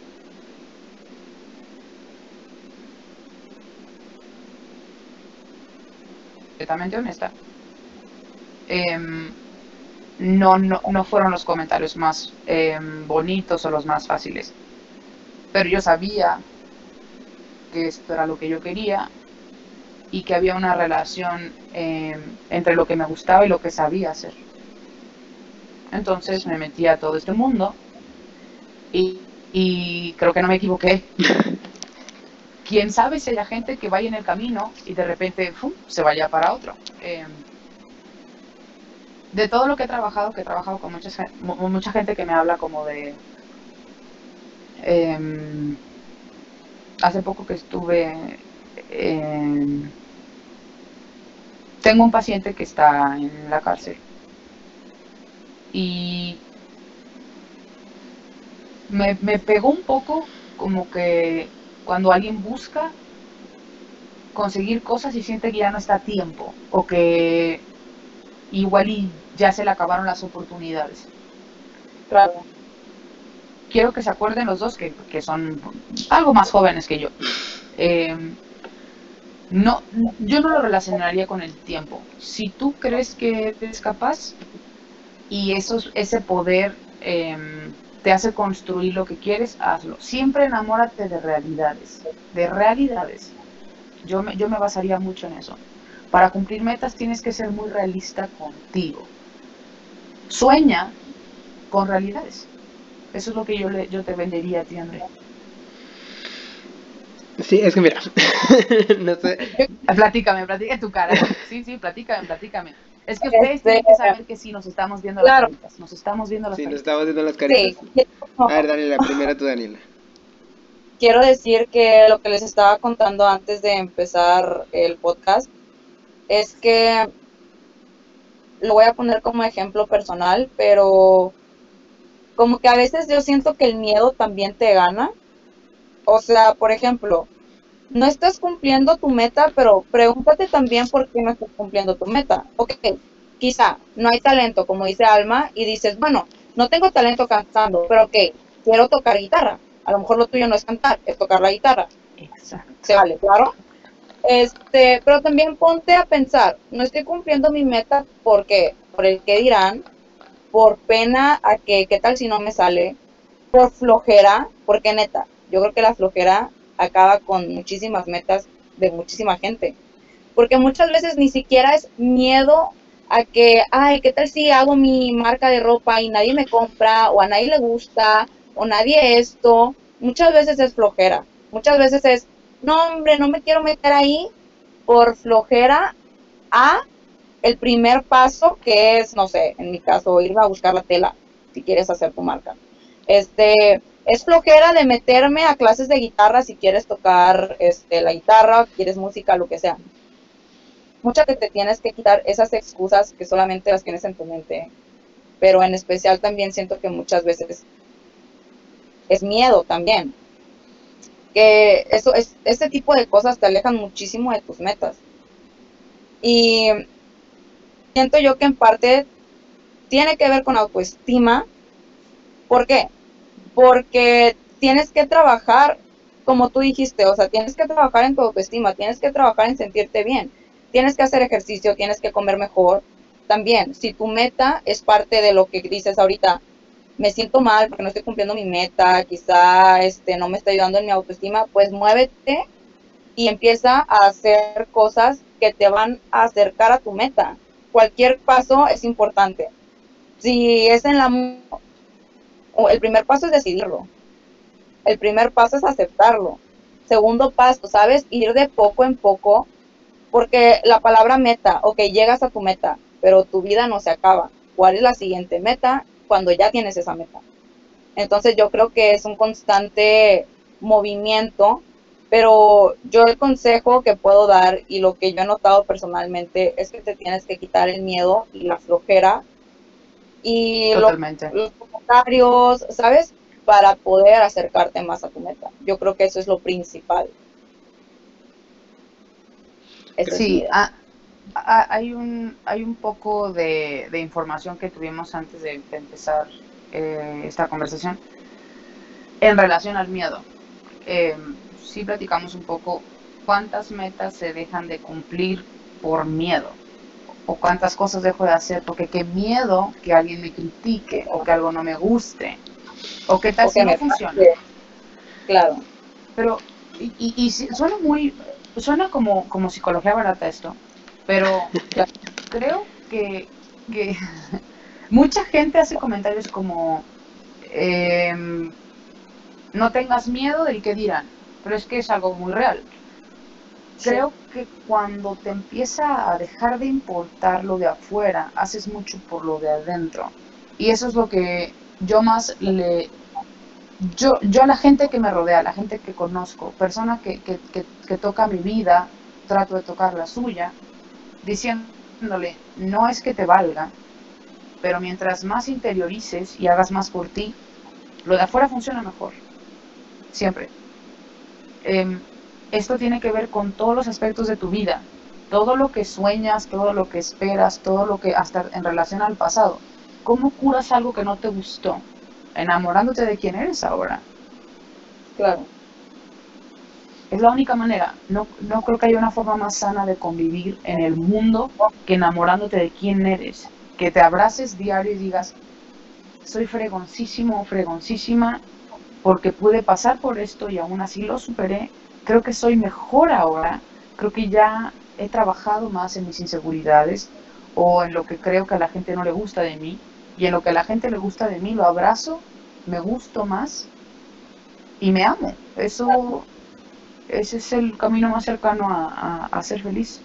Completamente honesta. Eh, no, no, no fueron los comentarios más eh, bonitos o los más fáciles. Pero yo sabía que esto era lo que yo quería y que había una relación eh, entre lo que me gustaba y lo que sabía hacer. Entonces me metí a todo este mundo y, y creo que no me equivoqué. Quién sabe si haya gente que vaya en el camino y de repente ¡fum!, se vaya para otro. Eh, de todo lo que he trabajado, que he trabajado con mucha, mucha gente que me habla como de... Eh, hace poco que estuve... Eh, tengo un paciente que está en la cárcel y me, me pegó un poco como que cuando alguien busca conseguir cosas y siente que ya no está a tiempo o que igual y ya se le acabaron las oportunidades. Claro. Quiero que se acuerden los dos que, que son algo más jóvenes que yo. Eh, no, yo no lo relacionaría con el tiempo. Si tú crees que eres capaz y eso, ese poder eh, te hace construir lo que quieres, hazlo. Siempre enamórate de realidades, de realidades. Yo me, yo me basaría mucho en eso. Para cumplir metas tienes que ser muy realista contigo. Sueña con realidades. Eso es lo que yo, le, yo te vendería a ti, Andrea. Sí, es que mira, no sé. Platícame, platícame tu cara. Sí, sí, platícame, platícame. Es que ustedes Este, tienen que saber que sí, nos estamos viendo claro. las caritas. Nos estamos viendo las Sí, nos caritas. estamos viendo las caritas. Sí. A ver, Daniela, primero tú, Daniela. Quiero decir que lo que les estaba contando antes de empezar el podcast es que lo voy a poner como ejemplo personal, pero como que a veces yo siento que el miedo también te gana. O sea, por ejemplo, no estás cumpliendo tu meta, pero pregúntate también por qué no estás cumpliendo tu meta. Ok, quizá no hay talento, como dice Alma, y dices, bueno, no tengo talento cantando, pero ok, quiero tocar guitarra. A lo mejor lo tuyo no es cantar, es tocar la guitarra. Exacto. Se vale, claro. Este, pero también ponte a pensar, no estoy cumpliendo mi meta porque, por el que dirán, por pena a que, ¿qué tal si no me sale? Por flojera, porque neta, yo creo que la flojera acaba con muchísimas metas de muchísima gente. Porque muchas veces ni siquiera es miedo a que, ay, ¿qué tal si hago mi marca de ropa y nadie me compra, o a nadie le gusta, o nadie esto? Muchas veces es flojera. Muchas veces es, no, hombre, no me quiero meter ahí por flojera a el primer paso, que es, no sé, en mi caso, irme a buscar la tela, si quieres hacer tu marca. Este, es flojera de meterme a clases de guitarra si quieres tocar este, la guitarra, quieres música, lo que sea. Muchas que te tienes que quitar esas excusas que solamente las tienes en tu mente, pero en especial también siento que muchas veces es miedo también. Que eso es, ese tipo de cosas te alejan muchísimo de tus metas. Y siento yo que en parte tiene que ver con autoestima. ¿Por qué? Porque tienes que trabajar, como tú dijiste, o sea, tienes que trabajar en tu autoestima, tienes que trabajar en sentirte bien, tienes que hacer ejercicio, tienes que comer mejor. También, si tu meta es parte de lo que dices ahorita, me siento mal porque no estoy cumpliendo mi meta, quizá este, no me está ayudando en mi autoestima, pues muévete y empieza a hacer cosas que te van a acercar a tu meta. Cualquier paso es importante. Si es en la... El primer paso es decidirlo. El primer paso es aceptarlo. Segundo paso, ¿sabes? Ir de poco en poco, porque la palabra meta, ok, llegas a tu meta, pero tu vida no se acaba. ¿Cuál es la siguiente meta cuando ya tienes esa meta? Entonces yo creo que es un constante movimiento, pero yo el consejo que puedo dar y lo que yo he notado personalmente es que te tienes que quitar el miedo y la flojera y lo, los comentarios, ¿sabes? Para poder acercarte más a tu meta. Yo creo que eso es lo principal. Eso Sí, es a, a, hay, un, hay un poco de, de información que tuvimos antes de, de empezar eh, esta conversación en relación al miedo. Eh, sí platicamos un poco cuántas metas se dejan de cumplir por miedo, o cuántas cosas dejo de hacer porque qué miedo que alguien me critique, o que algo no me guste, o qué tal o si que no me funciona. pase. Claro. Pero, y, y, y suena muy, suena como, como psicología barata esto, pero creo que, que mucha gente hace comentarios como, eh, no tengas miedo del que dirán, pero es que es algo muy real. Creo sí. que cuando te empieza a dejar de importar lo de afuera, haces mucho por lo de adentro. Y eso es lo que yo más le... Yo, yo a la gente que me rodea, a la gente que conozco, persona que, que, que, que toca mi vida, trato de tocar la suya, diciéndole, no es que te valga, pero mientras más interiorices y hagas más por ti, Lo de afuera funciona mejor, siempre. Eh, esto tiene que ver con todos los aspectos de tu vida, todo lo que sueñas, todo lo que esperas, todo lo que, hasta en relación al pasado. ¿Cómo curas algo que no te gustó? Enamorándote de quién eres ahora. Claro. Es la única manera. No, no creo que haya una forma más sana de convivir en el mundo que enamorándote de quién eres. Que te abraces diario y digas, soy fregoncísimo o fregoncísima porque pude pasar por esto y aún así lo superé. Creo que soy mejor ahora. Creo que ya he trabajado más en mis inseguridades o en lo que creo que a la gente no le gusta de mí. Y en lo que a la gente le gusta de mí lo abrazo, me gusto más y me amo. Eso, ese es el camino más cercano a, a, a ser feliz.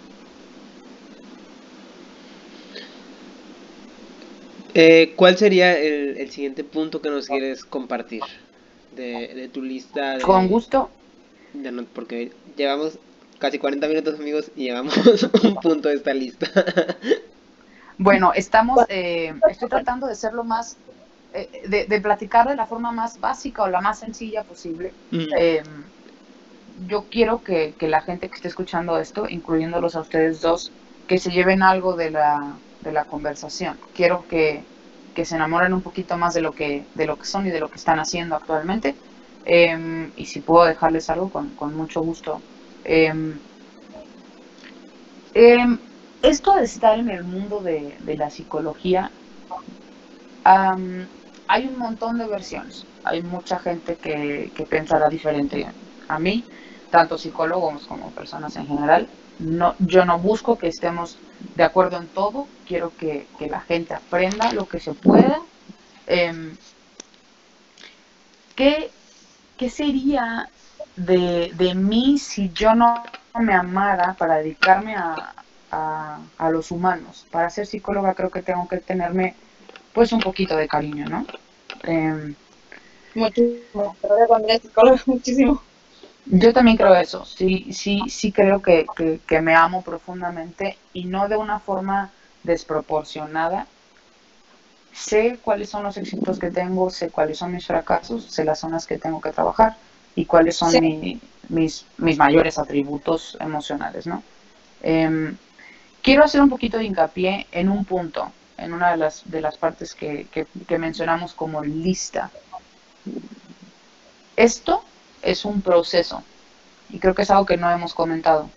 Eh, ¿cuál sería el, el siguiente punto que nos quieres compartir de, de tu lista de, Con gusto. de no- porque llevamos casi cuarenta minutos, amigos, y llevamos un punto de esta lista. Bueno, estamos, eh, estoy tratando de ser lo más, eh, de, de platicar de la forma más básica o la más sencilla posible. Mm. Eh, yo quiero que, que la gente que esté escuchando esto, incluyéndolos a ustedes dos, que se lleven algo de la, de la conversación. Quiero que, que se enamoren un poquito más de lo que, de lo que son y de lo que están haciendo actualmente. Eh, y si puedo dejarles algo, con, con mucho gusto. Eh, eh, esto de estar en el mundo de, de la psicología, um, hay un montón de versiones. Hay mucha gente que, que pensará diferente a mí, tanto psicólogos como personas en general. No, yo no busco que estemos de acuerdo en todo, quiero que, que la gente aprenda lo que se pueda. Eh, ¿qué, ¿Qué sería de, de mí si yo no me amara para dedicarme a, a, a los humanos? Para ser psicóloga creo que tengo que tenerme pues un poquito de cariño, ¿no? Eh, Muchísimo. Creo que cuando eres psicóloga, muchísimo. Yo también creo eso, sí, sí, sí creo que, que, que me amo profundamente y no de una forma desproporcionada. Sé cuáles son los éxitos que tengo, sé cuáles son mis fracasos, sé las zonas que tengo que trabajar y cuáles son Sí. mi, mis, mis mayores atributos emocionales, ¿no? Eh, quiero hacer un poquito de hincapié en un punto, en una de las, de las partes que, que, que mencionamos como lista. Esto es un proceso y creo que es algo que no hemos comentado.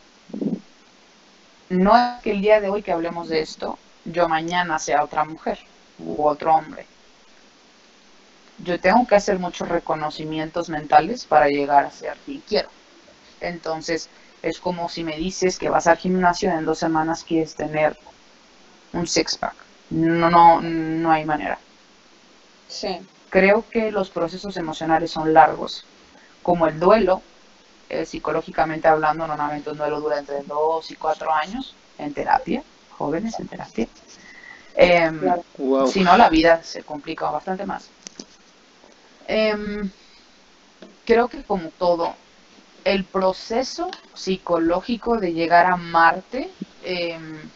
No es que el día de hoy que hablemos de esto, yo mañana sea otra mujer u otro hombre. Yo tengo que hacer muchos reconocimientos mentales para llegar a ser quien quiero. Entonces, es como si me dices que vas al gimnasio y en dos semanas quieres tener un six-pack. No, no, no hay manera. Sí. Creo que los procesos emocionales son largos. Como el duelo, eh, psicológicamente hablando, normalmente un duelo dura entre dos y cuatro años en terapia, jóvenes en terapia. Eh, Claro. Wow. Si no, la vida se complica bastante más. Eh, creo que como todo, el proceso psicológico de llegar a Marte eh,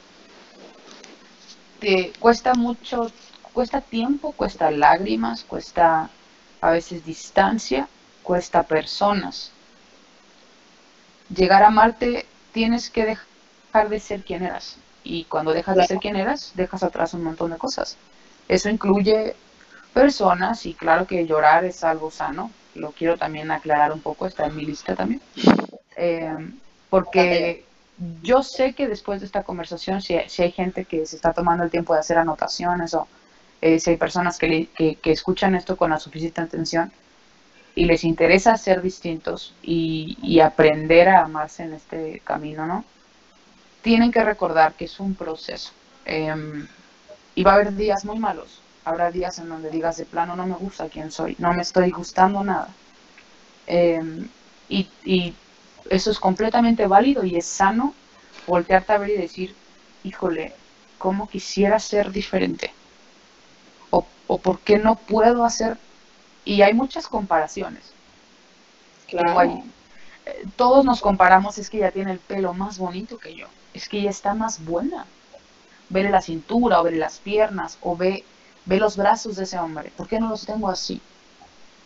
te cuesta mucho, cuesta tiempo, cuesta lágrimas, cuesta a veces distancia, cuesta personas. Llegar a Marte tienes que dejar de ser quien eras. Y cuando dejas de ser quien eras, dejas atrás un montón de cosas. Eso incluye personas y claro que llorar es algo sano. Lo quiero también aclarar un poco, está en mi lista también. Eh, porque yo sé que después de esta conversación, si, si hay gente que se está tomando el tiempo de hacer anotaciones o eh, si hay personas que, le, que, que escuchan esto con la suficiente atención y les interesa ser distintos y, y aprender a amarse en este camino, ¿no? Tienen que recordar que es un proceso. Eh, y va a haber días muy malos. Habrá días en donde digas de plano, no me gusta quién soy, no me estoy gustando nada. Eh, y, y eso es completamente válido y es sano voltearte a ver y decir, híjole, ¿cómo quisiera ser diferente? O, o ¿por qué no puedo hacer? Y hay muchas comparaciones. Claro. Hay, eh, todos nos comparamos, es que ella tiene el pelo más bonito que yo, es que ella está más buena. Vele la cintura, o vele las piernas, o ve, ve los brazos de ese hombre. ¿Por qué no los tengo así?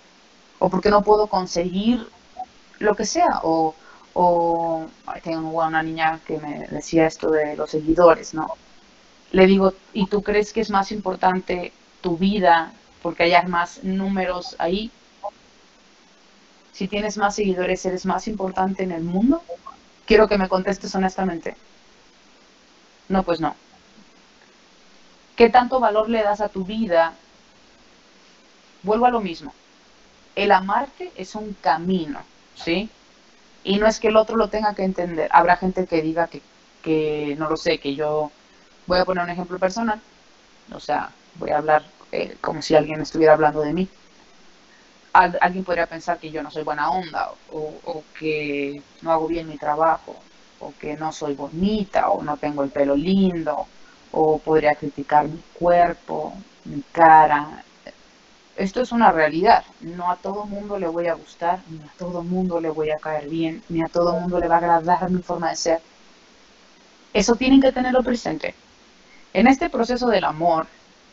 o porque no puedo conseguir lo que sea, o, o ay, tengo una niña que me decía esto de los seguidores, ¿no? Le digo, ¿y tú crees que es más importante tu vida porque haya más números ahí? Si tienes más seguidores, ¿eres más importante en el mundo? Quiero que me contestes honestamente. No, pues no. ¿Qué tanto valor le das a tu vida? Vuelvo a lo mismo. El amarte es un camino, ¿sí? Y no es que el otro lo tenga que entender. Habrá gente que diga que, que no lo sé, que yo... Voy a poner un ejemplo personal. O sea, voy a hablar eh, como si alguien estuviera hablando de mí. Al, alguien podría pensar que yo no soy buena onda, o, o que no hago bien mi trabajo, o que no soy bonita, o no tengo el pelo lindo, o podría criticar mi cuerpo, mi cara. Esto es una realidad. No a todo mundo le voy a gustar, ni a todo mundo le voy a caer bien, ni a todo mundo le va a agradar mi forma de ser. Eso tienen que tenerlo presente. En este proceso del amor,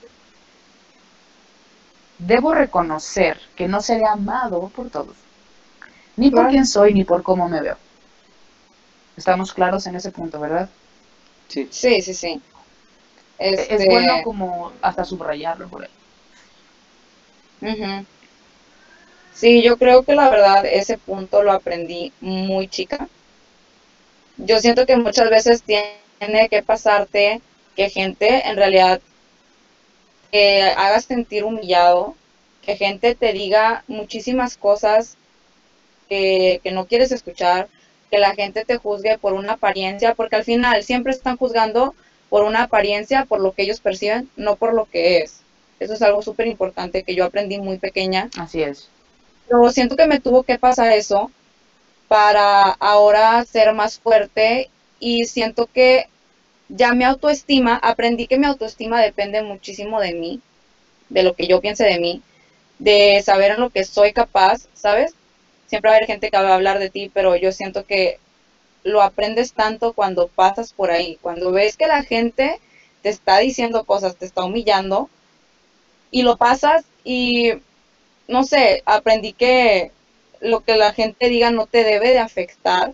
debo reconocer que no seré amado por todos, ni por quién soy, ni por cómo me veo. Estamos claros en ese punto, ¿verdad? Sí. Sí, sí, sí. Es Este, bueno como hasta subrayarlo por ahí. ujú. Sí, yo creo que la verdad ese punto lo aprendí muy chica. Yo siento que muchas veces tiene que pasarte que gente en realidad te haga sentir humillado, que gente te diga muchísimas cosas que, que no quieres escuchar, que la gente te juzgue por una apariencia, porque al final siempre están juzgando por una apariencia, por lo que ellos perciben, no por lo que es. Eso es algo súper importante que yo aprendí muy pequeña. Así es. Pero siento que me tuvo que pasar eso para ahora ser más fuerte y siento que ya mi autoestima, aprendí que mi autoestima depende muchísimo de mí, de lo que yo piense de mí, de saber en lo que soy capaz, ¿sabes? Siempre va a haber gente que va a hablar de ti, pero yo siento que lo aprendes tanto cuando pasas por ahí, cuando ves que la gente te está diciendo cosas, te está humillando, y lo pasas y, no sé, aprendí que lo que la gente diga no te debe de afectar,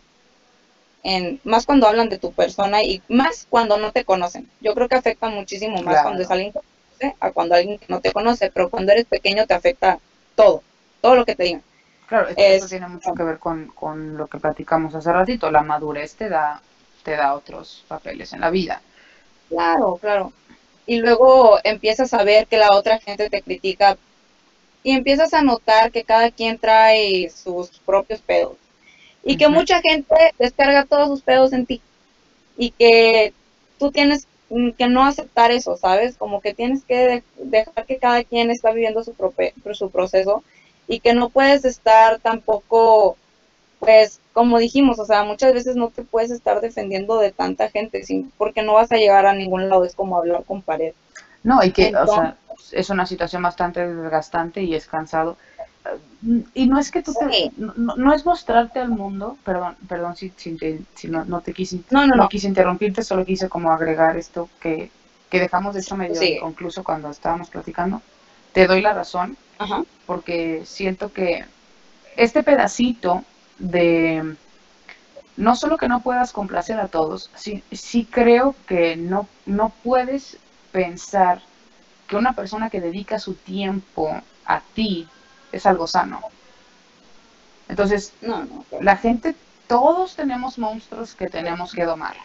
en, más cuando hablan de tu persona y más cuando no te conocen. Yo creo que afecta muchísimo más Claro. cuando es alguien que te conoce a cuando alguien que no te conoce, pero cuando eres pequeño te afecta todo, todo lo que te digan. Claro, esto, Es, esto tiene mucho que ver con, con lo que platicamos hace ratito. La madurez te da, te da otros papeles en la vida. claro, claro. Y luego empiezas a ver que la otra gente te critica y empiezas a notar que cada quien trae sus propios pedos y que Ujú. mucha gente descarga todos sus pedos en ti y que tú tienes que no aceptar eso, ¿sabes? Como que tienes que de- dejar que cada quien está viviendo su, prope- su proceso y que no puedes estar tampoco, pues, como dijimos, o sea, muchas veces no te puedes estar defendiendo de tanta gente sin, porque no vas a llegar a ningún lado, es como hablar con pared. No, y que, o Entonces, sea, es una situación bastante desgastante y es cansado. Eh, Y no es que tú te, sí. no, no- no es mostrarte al mundo, perdón, perdón si, si, te- si no, no te quise, No, no, no no, quise interrumpirte, solo quise como agregar esto que, que dejamos de hecho medio sigue. inconcluso cuando estábamos platicando. Te doy la razón, Ajá. porque siento que este pedacito de no solo que no puedas complacer a todos, sí, sí creo que no, no puedes pensar que una persona que dedica su tiempo a ti es algo sano. Entonces, No, no, claro. la gente, todos tenemos monstruos que tenemos que domar.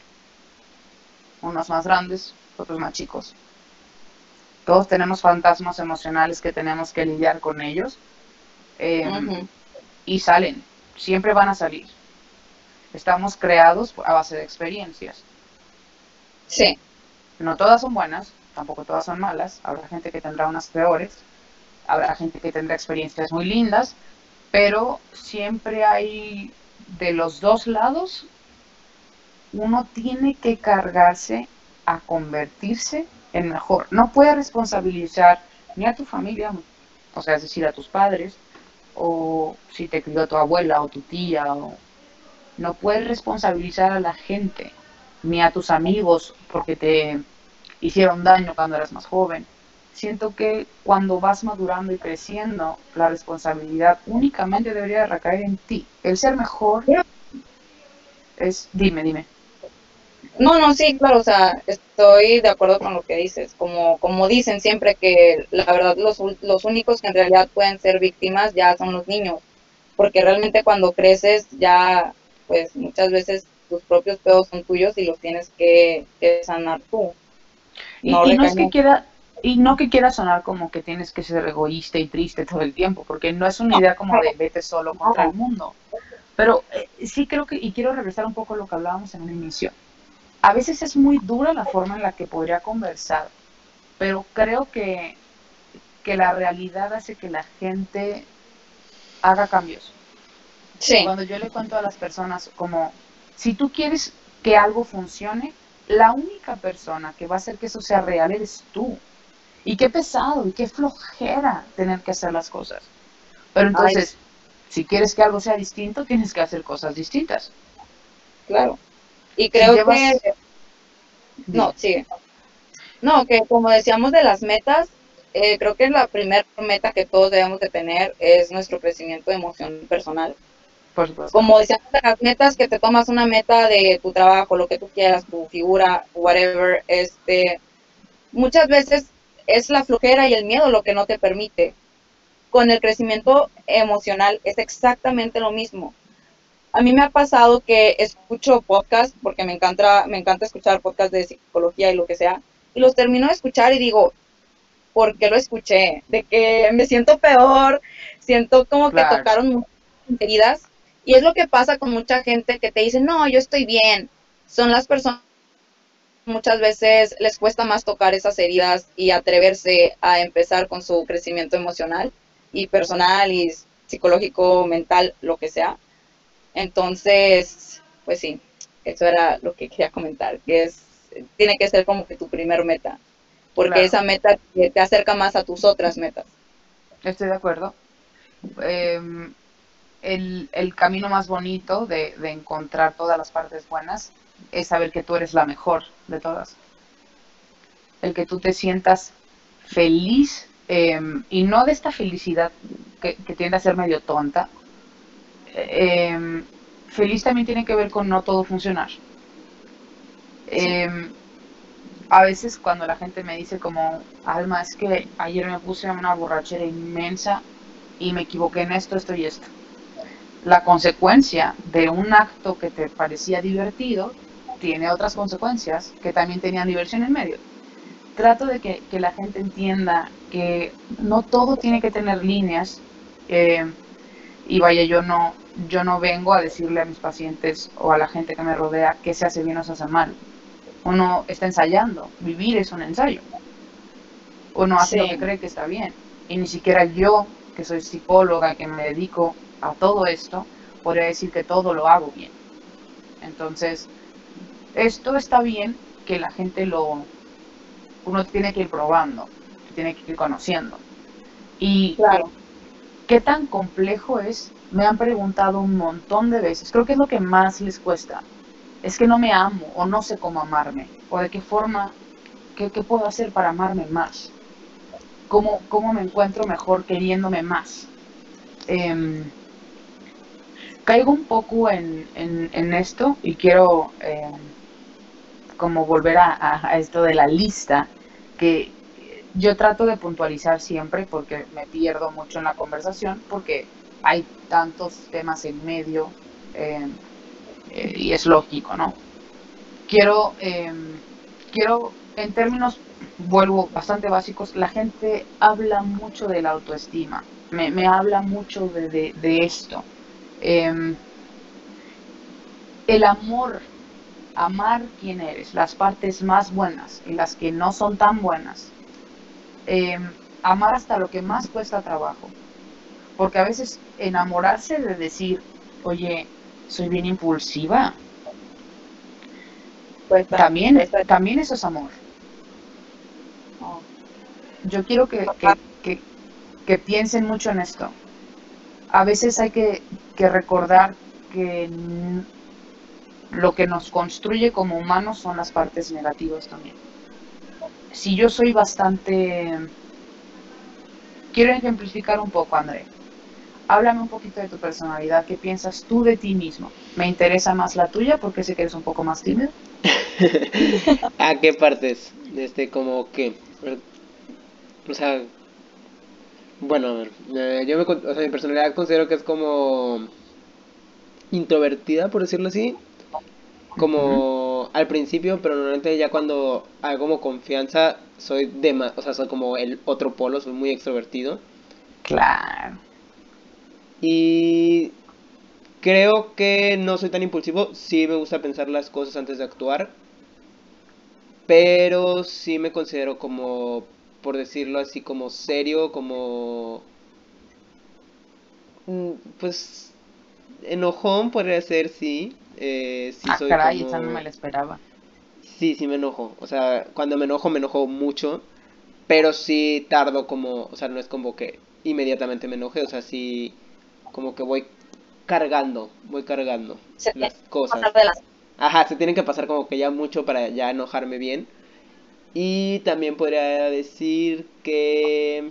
Unos más grandes, otros más chicos. Todos tenemos fantasmas emocionales que tenemos que lidiar con ellos. Eh, Ujú. y salen, siempre van a salir. Estamos creados a base de experiencias. Sí, No todas son buenas, tampoco todas son malas. Habrá gente que tendrá unas peores. Habrá gente que tendrá experiencias muy lindas. Pero siempre hay, de los dos lados, uno tiene que cargarse a convertirse en mejor. No puedes responsabilizar ni a tu familia, o sea, es decir, a tus padres, o si te crió tu abuela o tu tía, o no puedes responsabilizar a la gente, ni a tus amigos porque te hicieron daño cuando eras más joven. siento que cuando vas madurando y creciendo, la responsabilidad únicamente debería recaer en ti. El ser mejor es, dime, dime. No, no, sí, claro, o sea, estoy de acuerdo con lo que dices. Como, como dicen siempre que la verdad los, ul- los únicos que en realidad pueden ser víctimas ya son los niños, porque realmente cuando creces ya, pues muchas veces tus propios pedos son tuyos y los tienes que, que sanar tú. No Y, y no es que recaemos. quiera, y no que quiera sonar como que tienes que ser egoísta y triste todo el tiempo, porque no es una idea como de vete solo contra el mundo. Pero eh, sí creo que, y quiero regresar un poco a lo que hablábamos en un inicio. A veces es muy dura la forma en la que podría conversar, pero creo que, que la realidad hace que la gente haga cambios. Sí, Cuando yo le cuento a las personas como, si tú quieres que algo funcione, la única persona que va a hacer que eso sea real eres tú. Y qué pesado y qué flojera tener que hacer las cosas. Pero ay, entonces, si quieres que algo sea distinto, tienes que hacer cosas distintas. claro. Y Si creo que, llevas, no, dime, sigue. No, que como decíamos de las metas, eh, creo que la primera meta que todos debemos de tener es nuestro crecimiento de emoción personal. por supuesto. Como decíamos de las metas, que te tomas una meta de tu trabajo, lo que tú quieras, tu figura, whatever, este, muchas veces es la flojera y el miedo lo que no te permite. Con el crecimiento emocional es exactamente lo mismo. A mí me ha pasado que escucho podcast, porque me encanta, me encanta escuchar podcast de psicología y lo que sea, y los termino de escuchar y digo, ¿por qué lo escuché? De que me siento peor, siento como que Claro, tocaron muchas heridas, y es lo que pasa con mucha gente que te dice, no, yo estoy bien. Son las personas que muchas veces les cuesta más tocar esas heridas y atreverse a empezar con su crecimiento emocional y personal y psicológico, mental, lo que sea. Entonces, pues sí, eso era lo que quería comentar, que es, tiene que ser como que tu primer meta, porque claro, esa meta te, te acerca más a tus otras metas. estoy de acuerdo. Eh, el, el camino más bonito de, de encontrar todas las partes buenas es saber que tú eres la mejor de todas. El que tú te sientas feliz, eh, y no de esta felicidad que, que tiende a ser medio tonta. Eh, feliz también tiene que ver con no todo funcionar. Sí, Eh, a veces cuando la gente me dice como, Alma, es que ayer me puse una borrachera inmensa y me equivoqué en esto, esto y esto. La consecuencia de un acto que te parecía divertido tiene otras consecuencias que también tenían diversión en medio. Trato de que, que la gente entienda que no todo tiene que tener líneas, eh, y vaya, yo no, yo no vengo a decirle a mis pacientes o a la gente que me rodea qué se hace bien o se hace mal. Uno está ensayando, vivir es un ensayo. Uno hace lo que sí, cree que está bien. Y ni siquiera yo, que soy psicóloga, que me dedico a todo esto, podría decir que todo lo hago bien. Entonces, esto está bien que la gente lo, uno tiene que ir probando, tiene que ir conociendo. Y claro. qué tan complejo es, me han preguntado un montón de veces, creo que es lo que más les cuesta, es que no me amo o no sé cómo amarme, o de qué forma, qué, qué puedo hacer para amarme más, cómo, cómo me encuentro mejor queriéndome más. Eh, caigo un poco en, en, en esto y quiero eh, como volver a, a, a esto de la lista, que yo trato de puntualizar siempre porque me pierdo mucho en la conversación, porque hay tantos temas en medio, eh, eh, y es lógico, ¿no? Quiero, eh, quiero, en términos, vuelvo bastante básicos, la gente habla mucho de la autoestima, me, me habla mucho de, de, de esto. Eh, el amor, amar quién eres, las partes más buenas y las que no son tan buenas. Eh, amar hasta lo que más cuesta trabajo. Porque a veces enamorarse de decir, oye, soy bien impulsiva, Cuesta, también, cuesta. también eso es amor. No. Yo quiero que, que, que, que piensen mucho en esto. A veces hay que, que recordar que lo que nos construye como humanos son las partes negativas también. si yo soy bastante... Quiero ejemplificar un poco, André. Háblame un poquito de tu personalidad. ¿Qué piensas tú de ti mismo? Me interesa más la tuya porque sé que eres un poco más tímido. ¿A qué partes? Este, como que, o sea, bueno, a ver, eh, yo me, con- o sea, mi personalidad considero que es como introvertida, por decirlo así, Ujú. como al principio, pero normalmente ya cuando hago como confianza, soy de más, o sea, soy como el otro polo, soy muy extrovertido. Claro. Y creo que no soy tan impulsivo, sí me gusta pensar las cosas antes de actuar, pero sí me considero como, por decirlo así, como serio, como, mm, pues, enojón podría ser, sí. Eh, sí Ah, soy caray, esa no me como, la esperaba. sí, sí me enojo. O sea, cuando me enojo, me enojo mucho, pero sí tardo como, o sea, no es como que inmediatamente me enoje, o sea, sí, como que voy cargando, voy cargando Se las tiene que cosas. pasar de las... Ajá, se tienen que pasar como que ya mucho para ya enojarme bien. Y también podría decir que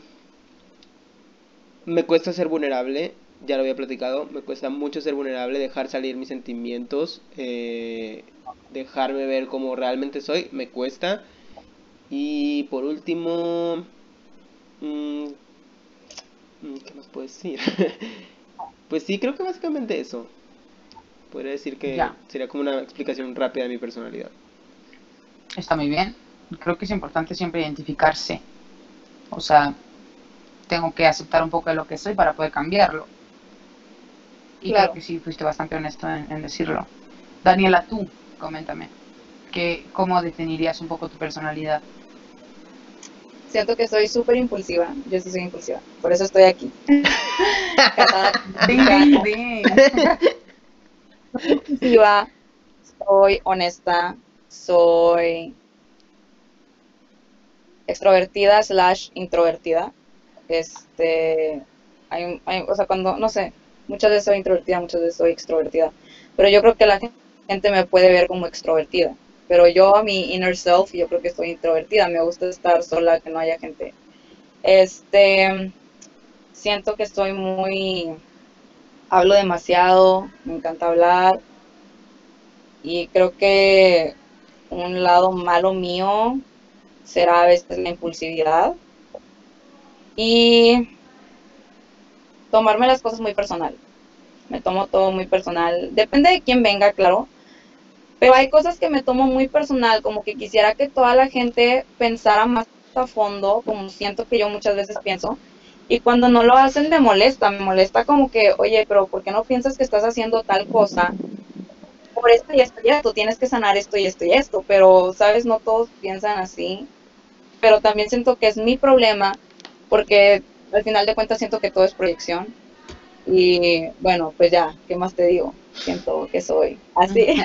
me cuesta ser vulnerable, ya lo había platicado, me cuesta mucho ser vulnerable, dejar salir mis sentimientos, eh, dejarme ver como realmente soy, me cuesta. Y por último, mm, mm, ¿qué más puedo decir? Pues sí, creo que básicamente eso. Podría decir que Ya, sería como una explicación rápida de mi personalidad. está muy bien. Creo que es importante siempre identificarse. O sea, tengo que aceptar un poco de lo que soy para poder cambiarlo. Y creo Claro. que sí fuiste bastante honesto en, en decirlo. Daniela, tú, coméntame, que, ¿cómo definirías un poco tu personalidad? Siento que soy súper impulsiva. Yo sí soy impulsiva. Por eso estoy aquí. Casada con una Ding, chica. ding, ding. Soy impulsiva, soy honesta, soy extrovertida slash introvertida. Este, hay, hay- o sea, cuando, no sé, muchas veces soy introvertida, muchas veces soy extrovertida, pero yo creo que la gente me puede ver como extrovertida, pero yo, mi inner self, yo creo que soy introvertida, me gusta estar sola, que no haya gente. Este, siento que estoy muy, hablo demasiado, me encanta hablar y creo que un lado malo mío será a veces la impulsividad y tomarme las cosas muy personal. Me tomo todo muy personal. Depende de quién venga, claro. Pero hay cosas que me tomo muy personal, como que quisiera que toda la gente pensara más a fondo, como siento que yo muchas veces pienso. Y cuando no lo hacen me molesta, me molesta como que, oye, pero ¿por qué no piensas que estás haciendo tal cosa? Por esto y esto y esto, tienes que sanar esto y esto y esto. Pero, ¿sabes? No todos piensan así. Pero también siento que es mi problema, porque al final de cuentas siento que todo es proyección. Y bueno, pues ya, ¿qué más te digo? Siento que soy así.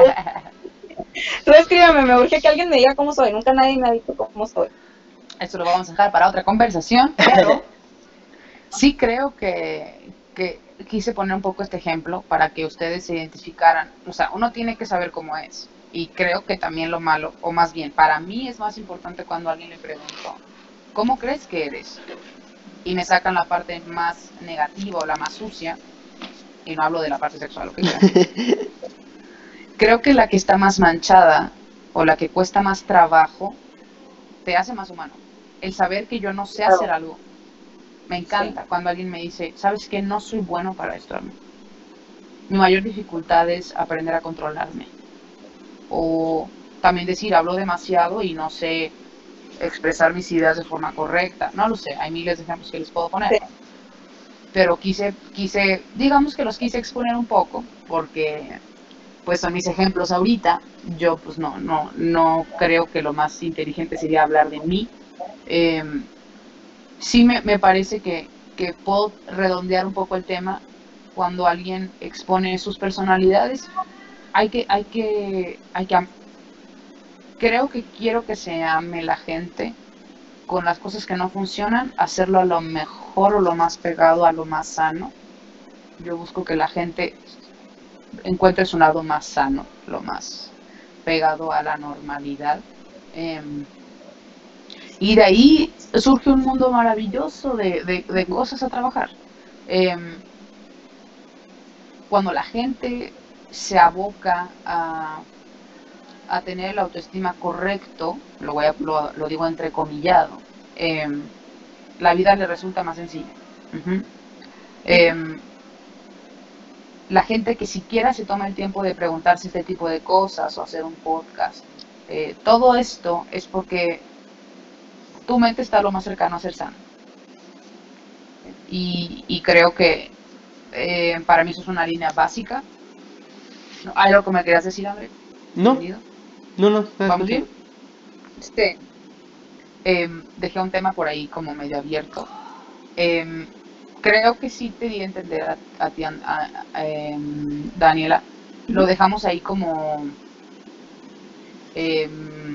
Tú escríbeme, me urge que alguien me diga cómo soy. Nunca nadie me ha dicho cómo soy. Eso lo vamos a dejar para otra conversación, pero sí creo que, que quise poner un poco este ejemplo para que ustedes se identificaran. O sea, uno tiene que saber cómo es. Y creo que también lo malo, o más bien, para mí es más importante cuando alguien le pregunto, ¿cómo crees que eres? Y me sacan la parte más negativa o la más sucia, y no hablo de la parte sexual, lo que quieran. Creo que la que está más manchada o la que cuesta más trabajo te hace más humano. El saber que yo no sé hacer Claro, algo. Me sí. encanta cuando alguien me dice, ¿sabes qué? No soy bueno para esto. Mi mayor dificultad es aprender a controlarme. O también decir, hablo demasiado y no sé expresar mis ideas de forma correcta. No lo sé, hay miles de ejemplos que les puedo poner. Sí. Pero quise, quise, digamos que los quise exponer un poco, porque pues son mis ejemplos ahorita. Yo pues no, no, no creo que lo más inteligente sería hablar de mí. Eh, sí me, me parece que, que puedo redondear un poco el tema cuando alguien expone sus personalidades. Hay que, hay que, hay que, creo que quiero que se ame la gente con las cosas que no funcionan, hacerlo a lo mejor o lo más pegado a lo más sano. Yo busco que la gente encuentre su lado más sano, lo más pegado a la normalidad. Eh, y de ahí surge un mundo maravilloso de, de, de cosas a trabajar. Eh, cuando la gente se aboca a, a tener el autoestima correcto, lo, voy a, lo, lo digo entrecomillado, eh, la vida le resulta más sencilla. Uh-huh. Eh, la gente que siquiera se toma el tiempo de preguntarse este tipo de cosas o hacer un podcast, eh, todo esto es porque tu mente está lo más cercano a ser sana. Y, y creo que eh, para mí eso es una línea básica. ¿No? ¿Hay algo que me querías decir, André? No, ¿Entendido? no, no. ¿Vamos bien? Sí. Eh, dejé un tema por ahí como medio abierto. Eh, creo que sí te di a entender a, a ti, a, a, a, eh, Daniela. Lo dejamos ahí como eh,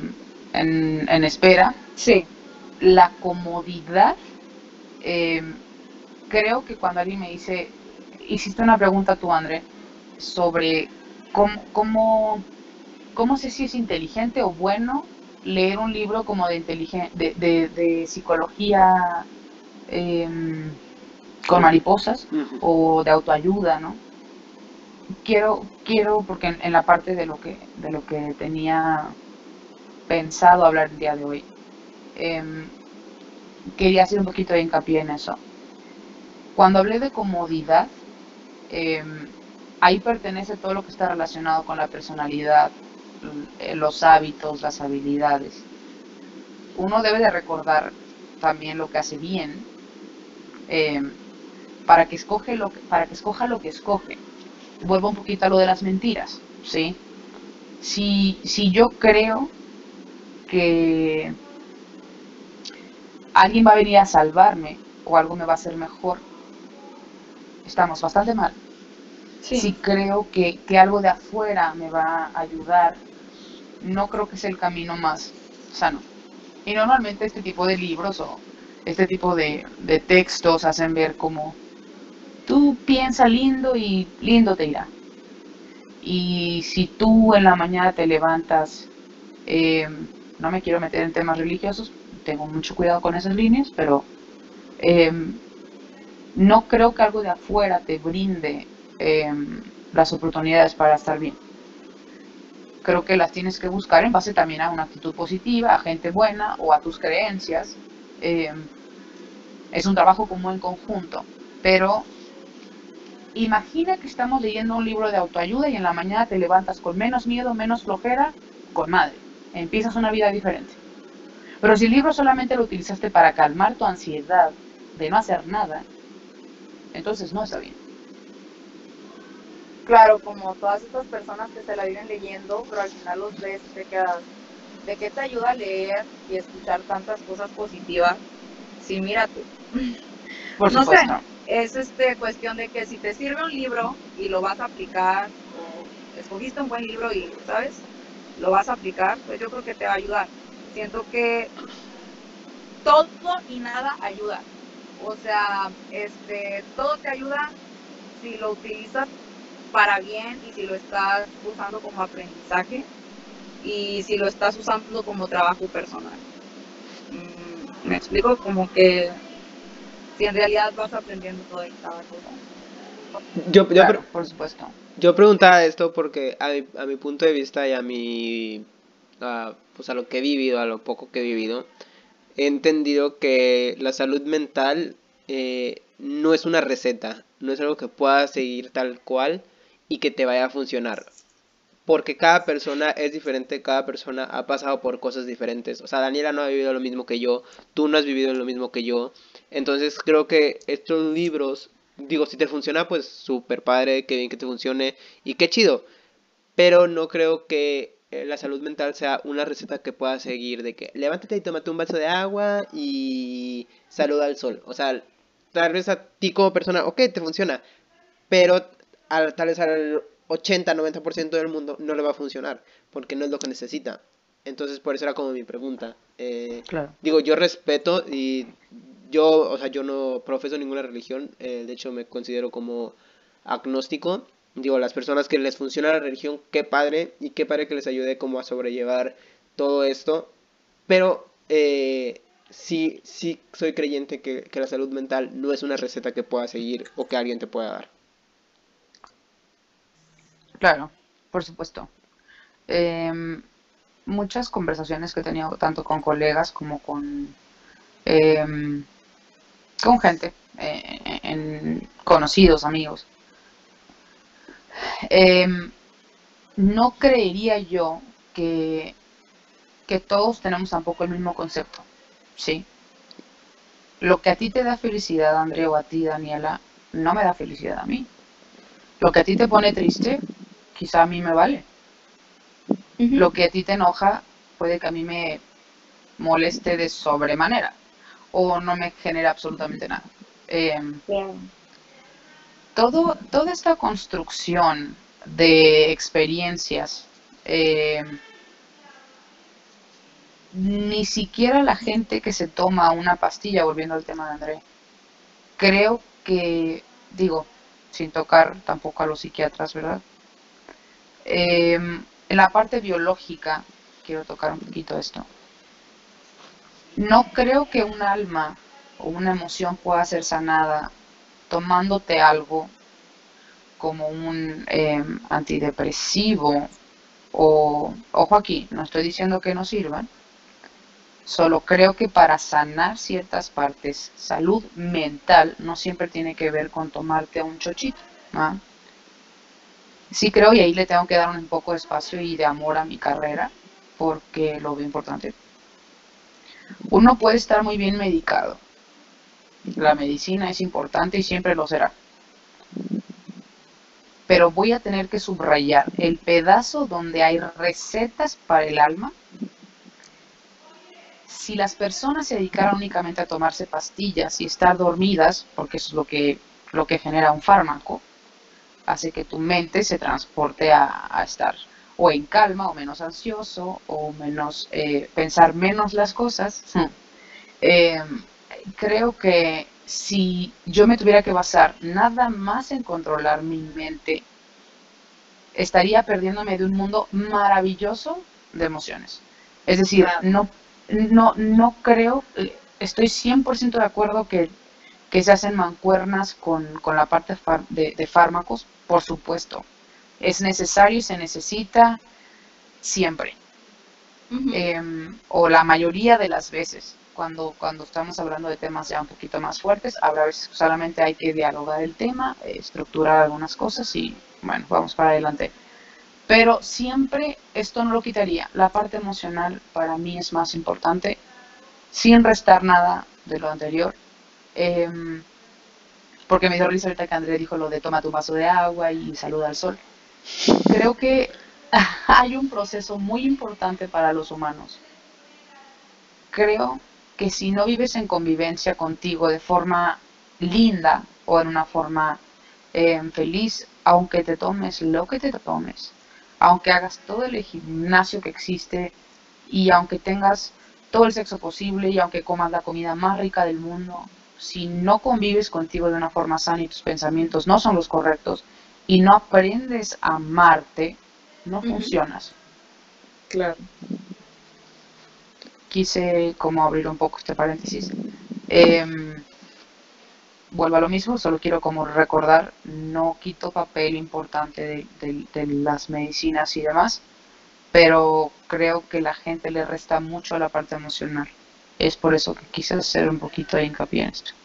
en, en espera. Sí. La comodidad, eh, creo que cuando alguien me dice, hiciste una pregunta tú, André, sobre cómo, cómo, cómo sé si es inteligente o bueno leer un libro como de, inteligen de, de, de psicología eh, con mariposas uh-huh. o de autoayuda, ¿no? Quiero, quiero porque en, en la parte de lo que de lo que tenía pensado hablar el día de hoy, eh, quería hacer un poquito de hincapié en eso. Cuando hablé de comodidad, eh, ahí pertenece todo lo que está relacionado con la personalidad, los hábitos, las habilidades. Uno debe de recordar también lo que hace bien eh, para que escoge lo que, para que escoja lo que escoge. Vuelvo un poquito a lo de las mentiras, ¿sí? Si, si yo creo que alguien va a venir a salvarme o algo me va a hacer mejor, estamos bastante mal. Sí. Si creo que, que algo de afuera me va a ayudar, no creo que sea el camino más sano. Y normalmente este tipo de libros o este tipo de, de textos hacen ver como tú piensa lindo y lindo te irá. Y si tú en la mañana te levantas, eh, no me quiero meter en temas religiosos, tengo mucho cuidado con esas líneas, pero eh, no creo que algo de afuera te brinde eh, las oportunidades para estar bien. Creo que las tienes que buscar en base también a una actitud positiva, a gente buena o a tus creencias. Eh, es un trabajo como en conjunto, pero imagina que estamos leyendo un libro de autoayuda y en la mañana te levantas con menos miedo, menos flojera, con madre. Empiezas una vida diferente. Pero si el libro solamente lo utilizaste para calmar tu ansiedad de no hacer nada, entonces no está bien. Claro, como todas estas personas que se la viven leyendo, pero al final los ves y te quedas, ¿de qué te ayuda a leer y escuchar tantas cosas positivas? Sí, mírate. Por no supuesto. sé, es este cuestión de que si te sirve un libro y lo vas a aplicar, o escogiste un buen libro y, ¿sabes? Lo vas a aplicar, pues yo creo que te va a ayudar. Siento que todo y nada ayuda. O sea, este, todo te ayuda si lo utilizas para bien y si lo estás usando como aprendizaje y si lo estás usando como trabajo personal. Mm, me explico, como que si en realidad vas aprendiendo todo y cada cosa. Yo, yo, claro, por supuesto. Yo preguntaba esto porque a mi, a mi punto de vista y a mi, a, pues a lo que he vivido, a lo poco que he vivido, he entendido que la salud mental eh, no es una receta, no es algo que puedas seguir tal cual y que te vaya a funcionar. Porque cada persona es diferente, cada persona ha pasado por cosas diferentes. O sea, Daniela no ha vivido lo mismo que yo, tú no has vivido lo mismo que yo. Entonces creo que estos libros, digo, si te funciona, pues súper padre, qué bien que te funcione y qué chido. Pero no creo que la salud mental sea una receta que puedas seguir de que levántate y tómate un vaso de agua y saluda al sol. O sea, tal vez a ti como persona, ok, te funciona, pero a, tal vez al ochenta noventa por ciento del mundo no le va a funcionar porque no es lo que necesita. Entonces por eso era como mi pregunta. Eh, claro. Digo, yo respeto y yo, o sea, yo no profeso ninguna religión, eh, de hecho me considero como agnóstico. Digo, las personas que les funciona la religión, qué padre, y qué padre que les ayude como a sobrellevar todo esto. Pero eh, sí, sí soy creyente que, que la salud mental no es una receta que puedas seguir o que alguien te pueda dar. Claro, por supuesto. Em, Muchas conversaciones que he tenido tanto con colegas como con, em, con gente, eh, en conocidos, amigos. Em, no creería yo que, que todos tenemos tampoco el mismo concepto, ¿sí? Lo que a ti te da felicidad, Andrea, o a ti, Daniela, no me da felicidad a mí. Lo que a ti te pone triste, quizá a mí me vale. Ujú. Lo que a ti te enoja, puede que a mí me moleste de sobremanera o no me genera absolutamente nada. Em, Claro. todo, toda esta construcción de experiencias, em, ni siquiera la gente que se toma una pastilla, volviendo al tema de André, creo que, digo, sin tocar tampoco a los psiquiatras, ¿verdad? Eh, en la parte biológica, quiero tocar un poquito esto. No creo que un alma o una emoción pueda ser sanada tomándote algo como un eh, antidepresivo o, ojo aquí, no estoy diciendo que no sirvan, solo creo que para sanar ciertas partes, salud mental no siempre tiene que ver con tomarte un chochito, ¿no? Sí creo, y ahí le tengo que dar un poco de espacio y de amor a mi carrera, porque lo veo importante. Uno puede estar muy bien medicado. La medicina es importante y siempre lo será. Pero voy a tener que subrayar el pedazo donde hay recetas para el alma. Si las personas se dedicaran únicamente a tomarse pastillas y estar dormidas, porque eso es lo que, lo que genera un fármaco, hace que tu mente se transporte a, a estar o en calma o menos ansioso o menos eh, pensar menos las cosas. Eh, creo que si yo me tuviera que basar nada más en controlar mi mente, estaría perdiéndome de un mundo maravilloso de emociones. Es decir, no, no, no creo, estoy cien por ciento de acuerdo que, que se hacen mancuernas con, con la parte de, de fármacos, por supuesto. Es necesario y se necesita siempre. Ujú. Eh, o la mayoría de las veces, cuando, cuando estamos hablando de temas ya un poquito más fuertes, habrá veces que solamente hay que dialogar el tema, eh, estructurar algunas cosas y bueno, vamos para adelante. Pero siempre esto no lo quitaría. La parte emocional para mí es más importante, sin restar nada de lo anterior. Eh, porque me dio risa ahorita que André dijo lo de toma tu vaso de agua y saluda al sol. Creo que hay un proceso muy importante para los humanos. Creo que si no vives en convivencia contigo de forma linda o en una forma eh, feliz, aunque te tomes lo que te tomes, aunque hagas todo el gimnasio que existe y aunque tengas todo el sexo posible y aunque comas la comida más rica del mundo, si no convives contigo de una forma sana y tus pensamientos no son los correctos y no aprendes a amarte, no Ujú. funcionas. Claro. Quise como abrir un poco este paréntesis. Eh, vuelvo a lo mismo, solo quiero como recordar, no quito papel importante de, de, de las medicinas y demás, pero creo que la gente le resta mucho a la parte emocional. Es por eso que quise hacer un poquito de hincapié en esto.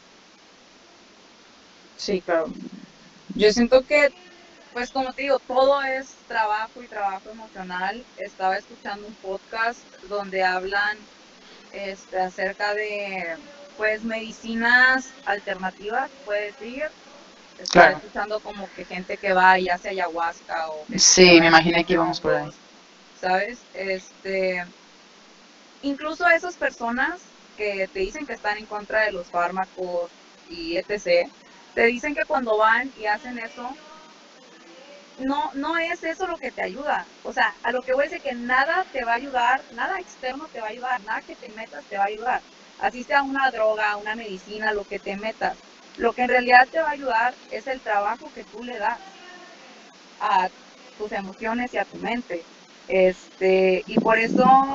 Sí, claro. Yo siento que, pues como te digo, todo es trabajo y trabajo emocional. Estaba escuchando un podcast donde hablan este, acerca de, pues, medicinas alternativas, puede decir. Estaba Claro. escuchando como que gente que va y hace ayahuasca o gente Sí, que va me y imaginé que come íbamos por ahí. hongos, ¿sabes? Este, incluso esas personas que te dicen que están en contra de los fármacos y etcétera, te dicen que cuando van y hacen eso, no, no es eso lo que te ayuda. O sea, a lo que voy a decir que nada te va a ayudar, nada externo te va a ayudar, nada que te metas te va a ayudar. Así sea una droga, una medicina, lo que te metas. Lo que en realidad te va a ayudar es el trabajo que tú le das a tus emociones y a tu mente. Este, y por eso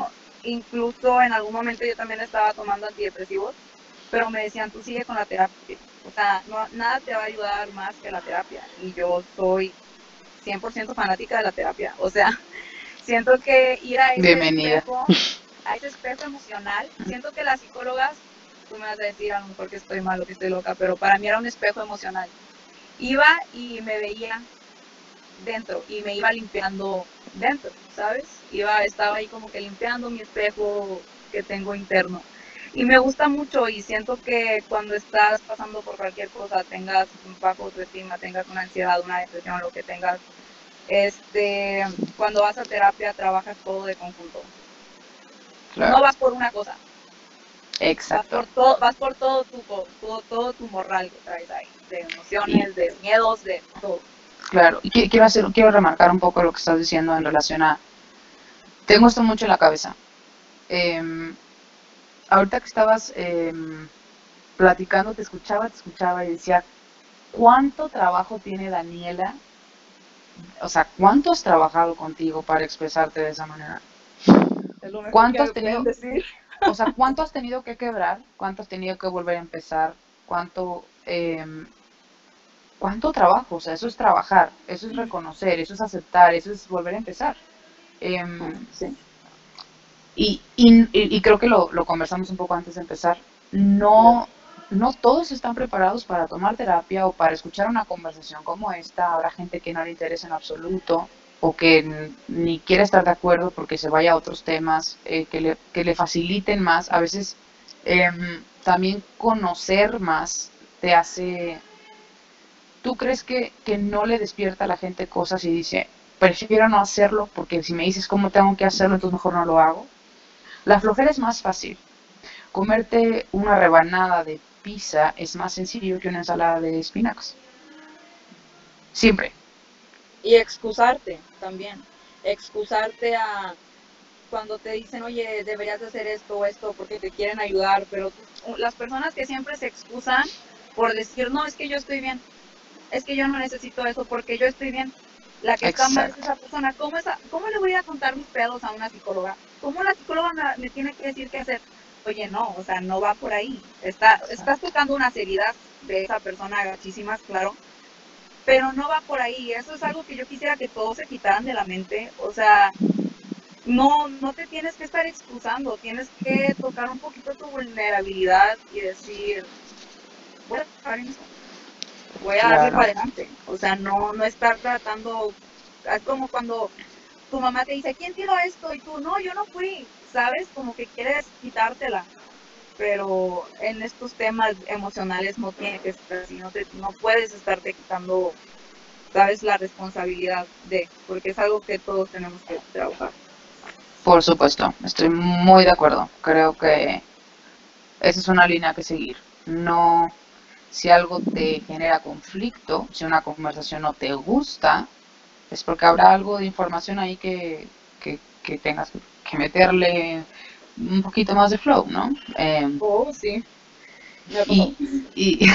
incluso en algún momento yo también estaba tomando antidepresivos, pero me decían, tú sigue con la terapia. O sea, no, nada te va a ayudar más que la terapia. Y yo soy cien por ciento fanática de la terapia. O sea, siento que ir a ese Bienvenida. espejo, a ese espejo emocional, siento que las psicólogas, tú me vas a decir a lo mejor que estoy mal o que estoy loca, pero para mí era un espejo emocional. Iba y me veía dentro y me iba limpiando dentro, ¿sabes? Iba, estaba ahí como que limpiando mi espejo que tengo interno. Y me gusta mucho y siento que cuando estás pasando por cualquier cosa, tengas un bajo autoestima, tengas una ansiedad, una depresión, lo que tengas, este, cuando vas a terapia trabajas todo de conjunto. Claro. No vas por una cosa, vas Exacto. por todo, vas por todo tu, todo, todo tu morral que traes ahí, de emociones, de miedos, de todo. Claro, y qui- quiero hacer, quiero remarcar un poco lo que estás diciendo en relación a, tengo esto mucho en la cabeza. Em, ahorita que estabas em, platicando, te escuchaba, te escuchaba y decía, ¿cuánto trabajo tiene Daniela? O sea, ¿cuánto has trabajado contigo para expresarte de esa manera? Es lo mejor ¿Cuánto que has me tenido, pueden decir. o sea, cuánto has tenido que quebrar? ¿Cuánto has tenido que volver a empezar? ¿Cuánto, em, cuánto trabajo? O sea, eso es trabajar, eso es reconocer, eso es aceptar, eso es volver a empezar. Em, Sí. y, y, y creo que lo, lo conversamos un poco antes de empezar. No, no todos están preparados para tomar terapia o para escuchar una conversación como esta. Habrá gente que no le interesa en absoluto o que n- ni quiere estar de acuerdo porque se vaya a otros temas eh, que, le, que le faciliten más. A veces em, también conocer más te hace... ¿Tú crees que, que no le despierta a la gente cosas y dice, prefiero no hacerlo porque si me dices cómo tengo que hacerlo, entonces mejor no lo hago? La flojera es más fácil. Comerte una rebanada de pizza es más sencillo que una ensalada de espinacas. Siempre. Y excusarte también. Excusarte a cuando te dicen, oye, deberías de hacer esto o esto porque te quieren ayudar, pero tú- las personas que siempre se excusan por decir, no, es que yo estoy bien, es que yo no necesito eso porque yo estoy bien. La que está mal es Exacto. esa persona. ¿Cómo, esa, ¿Cómo le voy a contar mis pedos a una psicóloga? ¿Cómo la psicóloga me, me tiene que decir qué hacer? Oye, no, o sea, no va por ahí. Está, estás tocando unas heridas de esa persona gachísimas, claro, pero no va por ahí. Eso es algo que yo quisiera que todos se quitaran de la mente. O sea, no, no te tienes que estar excusando, tienes que tocar un poquito tu vulnerabilidad y decir, voy a trabajar en eso, voy a darle Claro. para adelante. O sea, no, no estar tratando, es como cuando tu mamá te dice, ¿quién tiró esto? Y tú, no, yo no fui, ¿sabes? Como que quieres quitártela. Pero en estos temas emocionales no tiene que ser así, no, te, no puedes estarte quitando, ¿sabes? La responsabilidad de, porque es algo que todos tenemos que trabajar. Por supuesto. Estoy muy de acuerdo. Creo que esa es una línea que seguir. No, si algo te genera conflicto, si una conversación no te gusta, es porque habrá algo de información ahí que, que, que tengas que meterle un poquito más de flow, ¿no? Em, Oh, sí, me ha pasado. y, y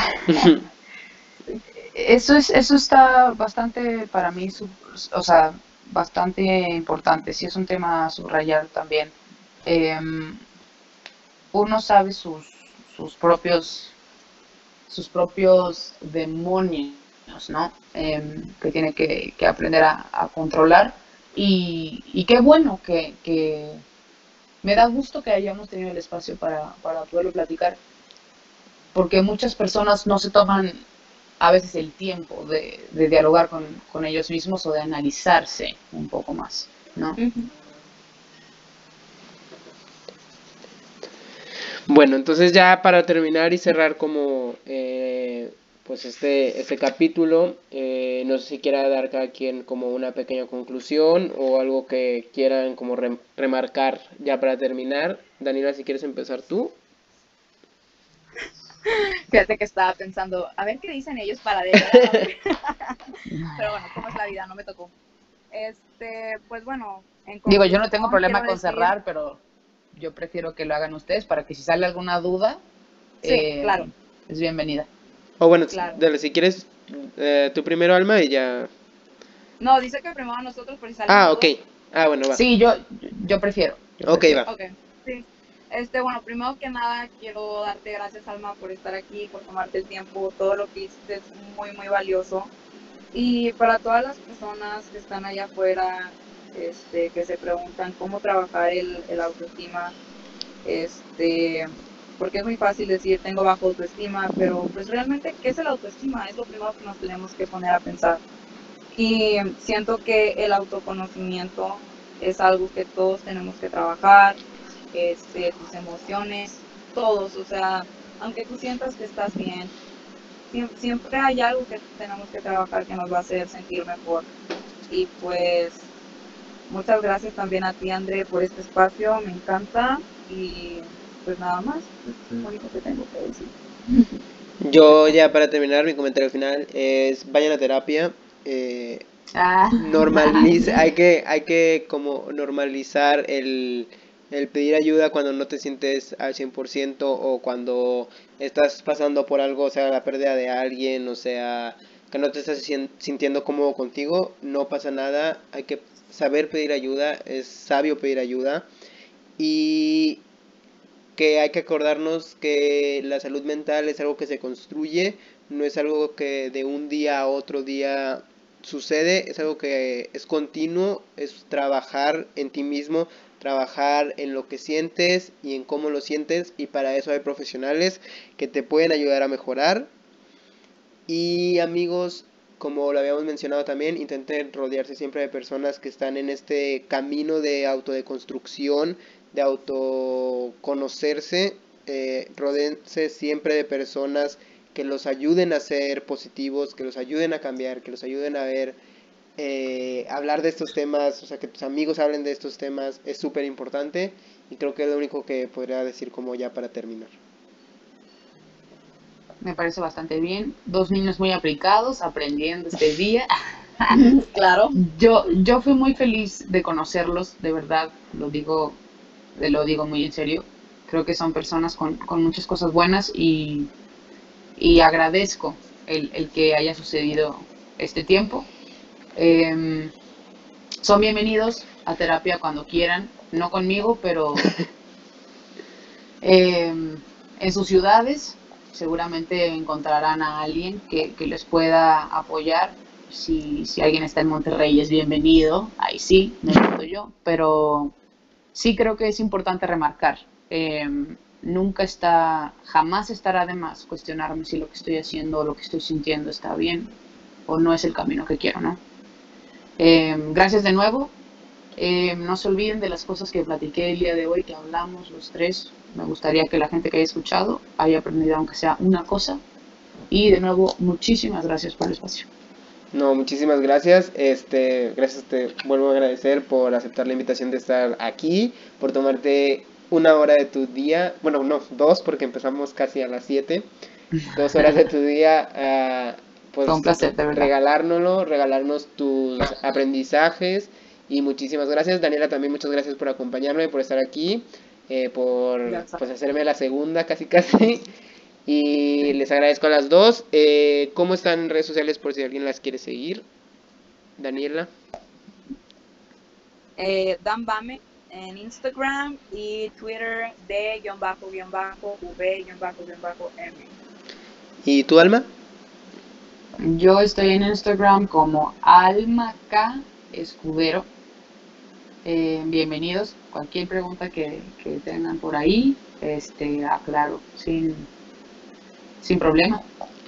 eso es, eso está bastante para mí, sub- o sea, bastante importante. Sí es un tema a subrayar también. Em, uno sabe sus, sus propios, sus propios demonios, ¿no? Em, que tiene que, que aprender a, a controlar. Y, y qué bueno que, que me da gusto que hayamos tenido el espacio para, para poderlo platicar, porque muchas personas no se toman a veces el tiempo de, de dialogar con, con ellos mismos o de analizarse un poco más, ¿no? Ujú. Bueno, entonces ya para terminar y cerrar como eh, pues este, este capítulo, eh, no sé si quiera dar cada quien como una pequeña conclusión o algo que quieran como rem- remarcar ya para terminar. Daniela, si quieres empezar tú. Fíjate que estaba pensando, a ver qué dicen ellos para de verdad. Pero bueno, ¿cómo es la vida? No me tocó. Este, pues bueno, en Digo, yo no tengo conclusión problema quiero con decir, cerrar, pero yo prefiero que lo hagan ustedes para que si sale alguna duda, sí, eh, claro, es bienvenida. O bueno, claro. dale, si quieres eh, tú primero, Alma, y ya. No, dice que primero nosotros por si salen Ah, ok. dudas. Ah, bueno, va. Sí, yo, yo prefiero, Ok, va. Ok, sí. Este, bueno, primero que nada quiero darte gracias, Alma, por estar aquí, por tomarte el tiempo. Todo lo que hiciste es muy, muy valioso. Y para todas las personas que están allá afuera, este, que se preguntan cómo trabajar el, el autoestima, este, porque es muy fácil decir tengo bajo autoestima, pero pues realmente, ¿qué es el autoestima? Es lo primero que nos tenemos que poner a pensar. Y siento que el autoconocimiento es algo que todos tenemos que trabajar, este, tus emociones, todos, o sea, aunque tú sientas que estás bien, siem- siempre hay algo que tenemos que trabajar que nos va a hacer sentir mejor. Y pues muchas gracias también a ti, André, por este espacio, me encanta y pues nada más, es lo único que tengo que decir. Yo ya para terminar mi comentario final es vayan a terapia. Eh, Ah. normaliza, hay que, hay que como normalizar el, el pedir ayuda cuando no te sientes al cien por ciento o cuando estás pasando por algo, o sea, la pérdida de alguien, o sea, que no te estás sien- sintiendo cómodo contigo, no pasa nada, hay que saber pedir ayuda, es sabio pedir ayuda y que hay que acordarnos que la salud mental es algo que se construye, no es algo que de un día a otro día sucede, es algo que es continuo, es trabajar en ti mismo, trabajar en lo que sientes y en cómo lo sientes y para eso hay profesionales que te pueden ayudar a mejorar. Y amigos, como lo habíamos mencionado también, intenten rodearse siempre de personas que están en este camino de autodeconstrucción, de autoconocerse. Eh, rodéense siempre de personas que los ayuden a ser positivos, que los ayuden a cambiar, que los ayuden a ver, eh, hablar de estos temas, o sea, que tus amigos hablen de estos temas, es súper importante y creo que es lo único que podría decir como ya para terminar. Me parece bastante bien. Dos niños muy aplicados, aprendiendo este día. Claro. Yo, yo fui muy feliz de conocerlos, de verdad, lo digo, lo digo muy en serio. Creo que son personas con, con muchas cosas buenas y, y agradezco el, el que haya sucedido este tiempo. Eh, son bienvenidos a terapia cuando quieran, no conmigo, pero eh, en sus ciudades seguramente encontrarán a alguien que, que les pueda apoyar. Si, si alguien está en Monterrey es bienvenido, ahí sí, no lo meto yo, pero sí creo que es importante remarcar, eh, nunca está, jamás estará de más cuestionarme si lo que estoy haciendo o lo que estoy sintiendo está bien o no es el camino que quiero, ¿no? Eh, gracias de nuevo. Eh, no se olviden de las cosas que platiqué el día de hoy, que hablamos los tres. Me gustaría que la gente que haya escuchado haya aprendido aunque sea una cosa. Y de nuevo, muchísimas gracias por el espacio. No, muchísimas gracias. Este, gracias, te vuelvo a agradecer por aceptar la invitación de estar aquí, por tomarte una hora de tu día, bueno, no, dos, porque empezamos casi a las siete, dos horas de tu día, uh, pues Fue un placer, de verdad. regalárnoslo, regalarnos tus aprendizajes y muchísimas gracias. Daniela, también muchas gracias por acompañarme, por estar aquí, eh, por pues hacerme la segunda casi casi. Y les agradezco a las dos. Eh, ¿Cómo están en redes sociales por si alguien las quiere seguir? Daniela. Eh, Dan Bame en Instagram y Twitter de guión bajo guión bajo v guión bajo guión bajo m. ¿Y tu Alma? Yo estoy en Instagram como Alma K Escudero. Eh, bienvenidos. Cualquier pregunta que, que tengan por ahí, este, aclaro, sin, sin problema.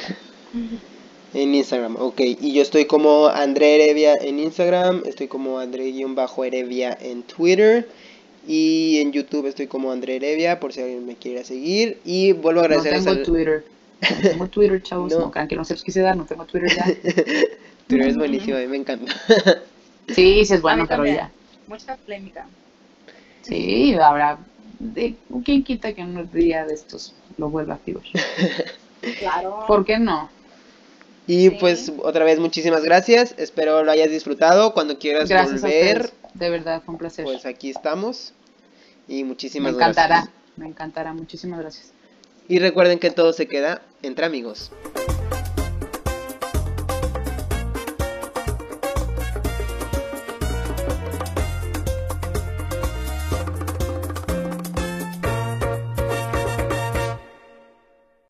En Instagram, ok. Y yo estoy como André Heredia en Instagram, estoy como André-Heredia en Twitter. Y en YouTube estoy como André Heredia, por si alguien me quiere seguir. Y vuelvo a agradecer. No tengo al... Twitter. No tengo Twitter, chavos. No, no crean que no se los quise dar, no tengo Twitter ya. Twitter es buenísimo, a mí me encanta. Sí, sí es bueno, pero ya. Mucha polémica. Sí, habrá. De, ¿quién quita que en un día de estos lo vuelva a activar? Claro. ¿Por qué no? Y Sí. pues otra vez muchísimas gracias, espero lo hayas disfrutado, cuando quieras Gracias volver, a ustedes. De verdad fue un placer. Pues aquí estamos y muchísimas me encantará, gracias. Me encantará, muchísimas gracias. Y recuerden que todo se queda entre amigos.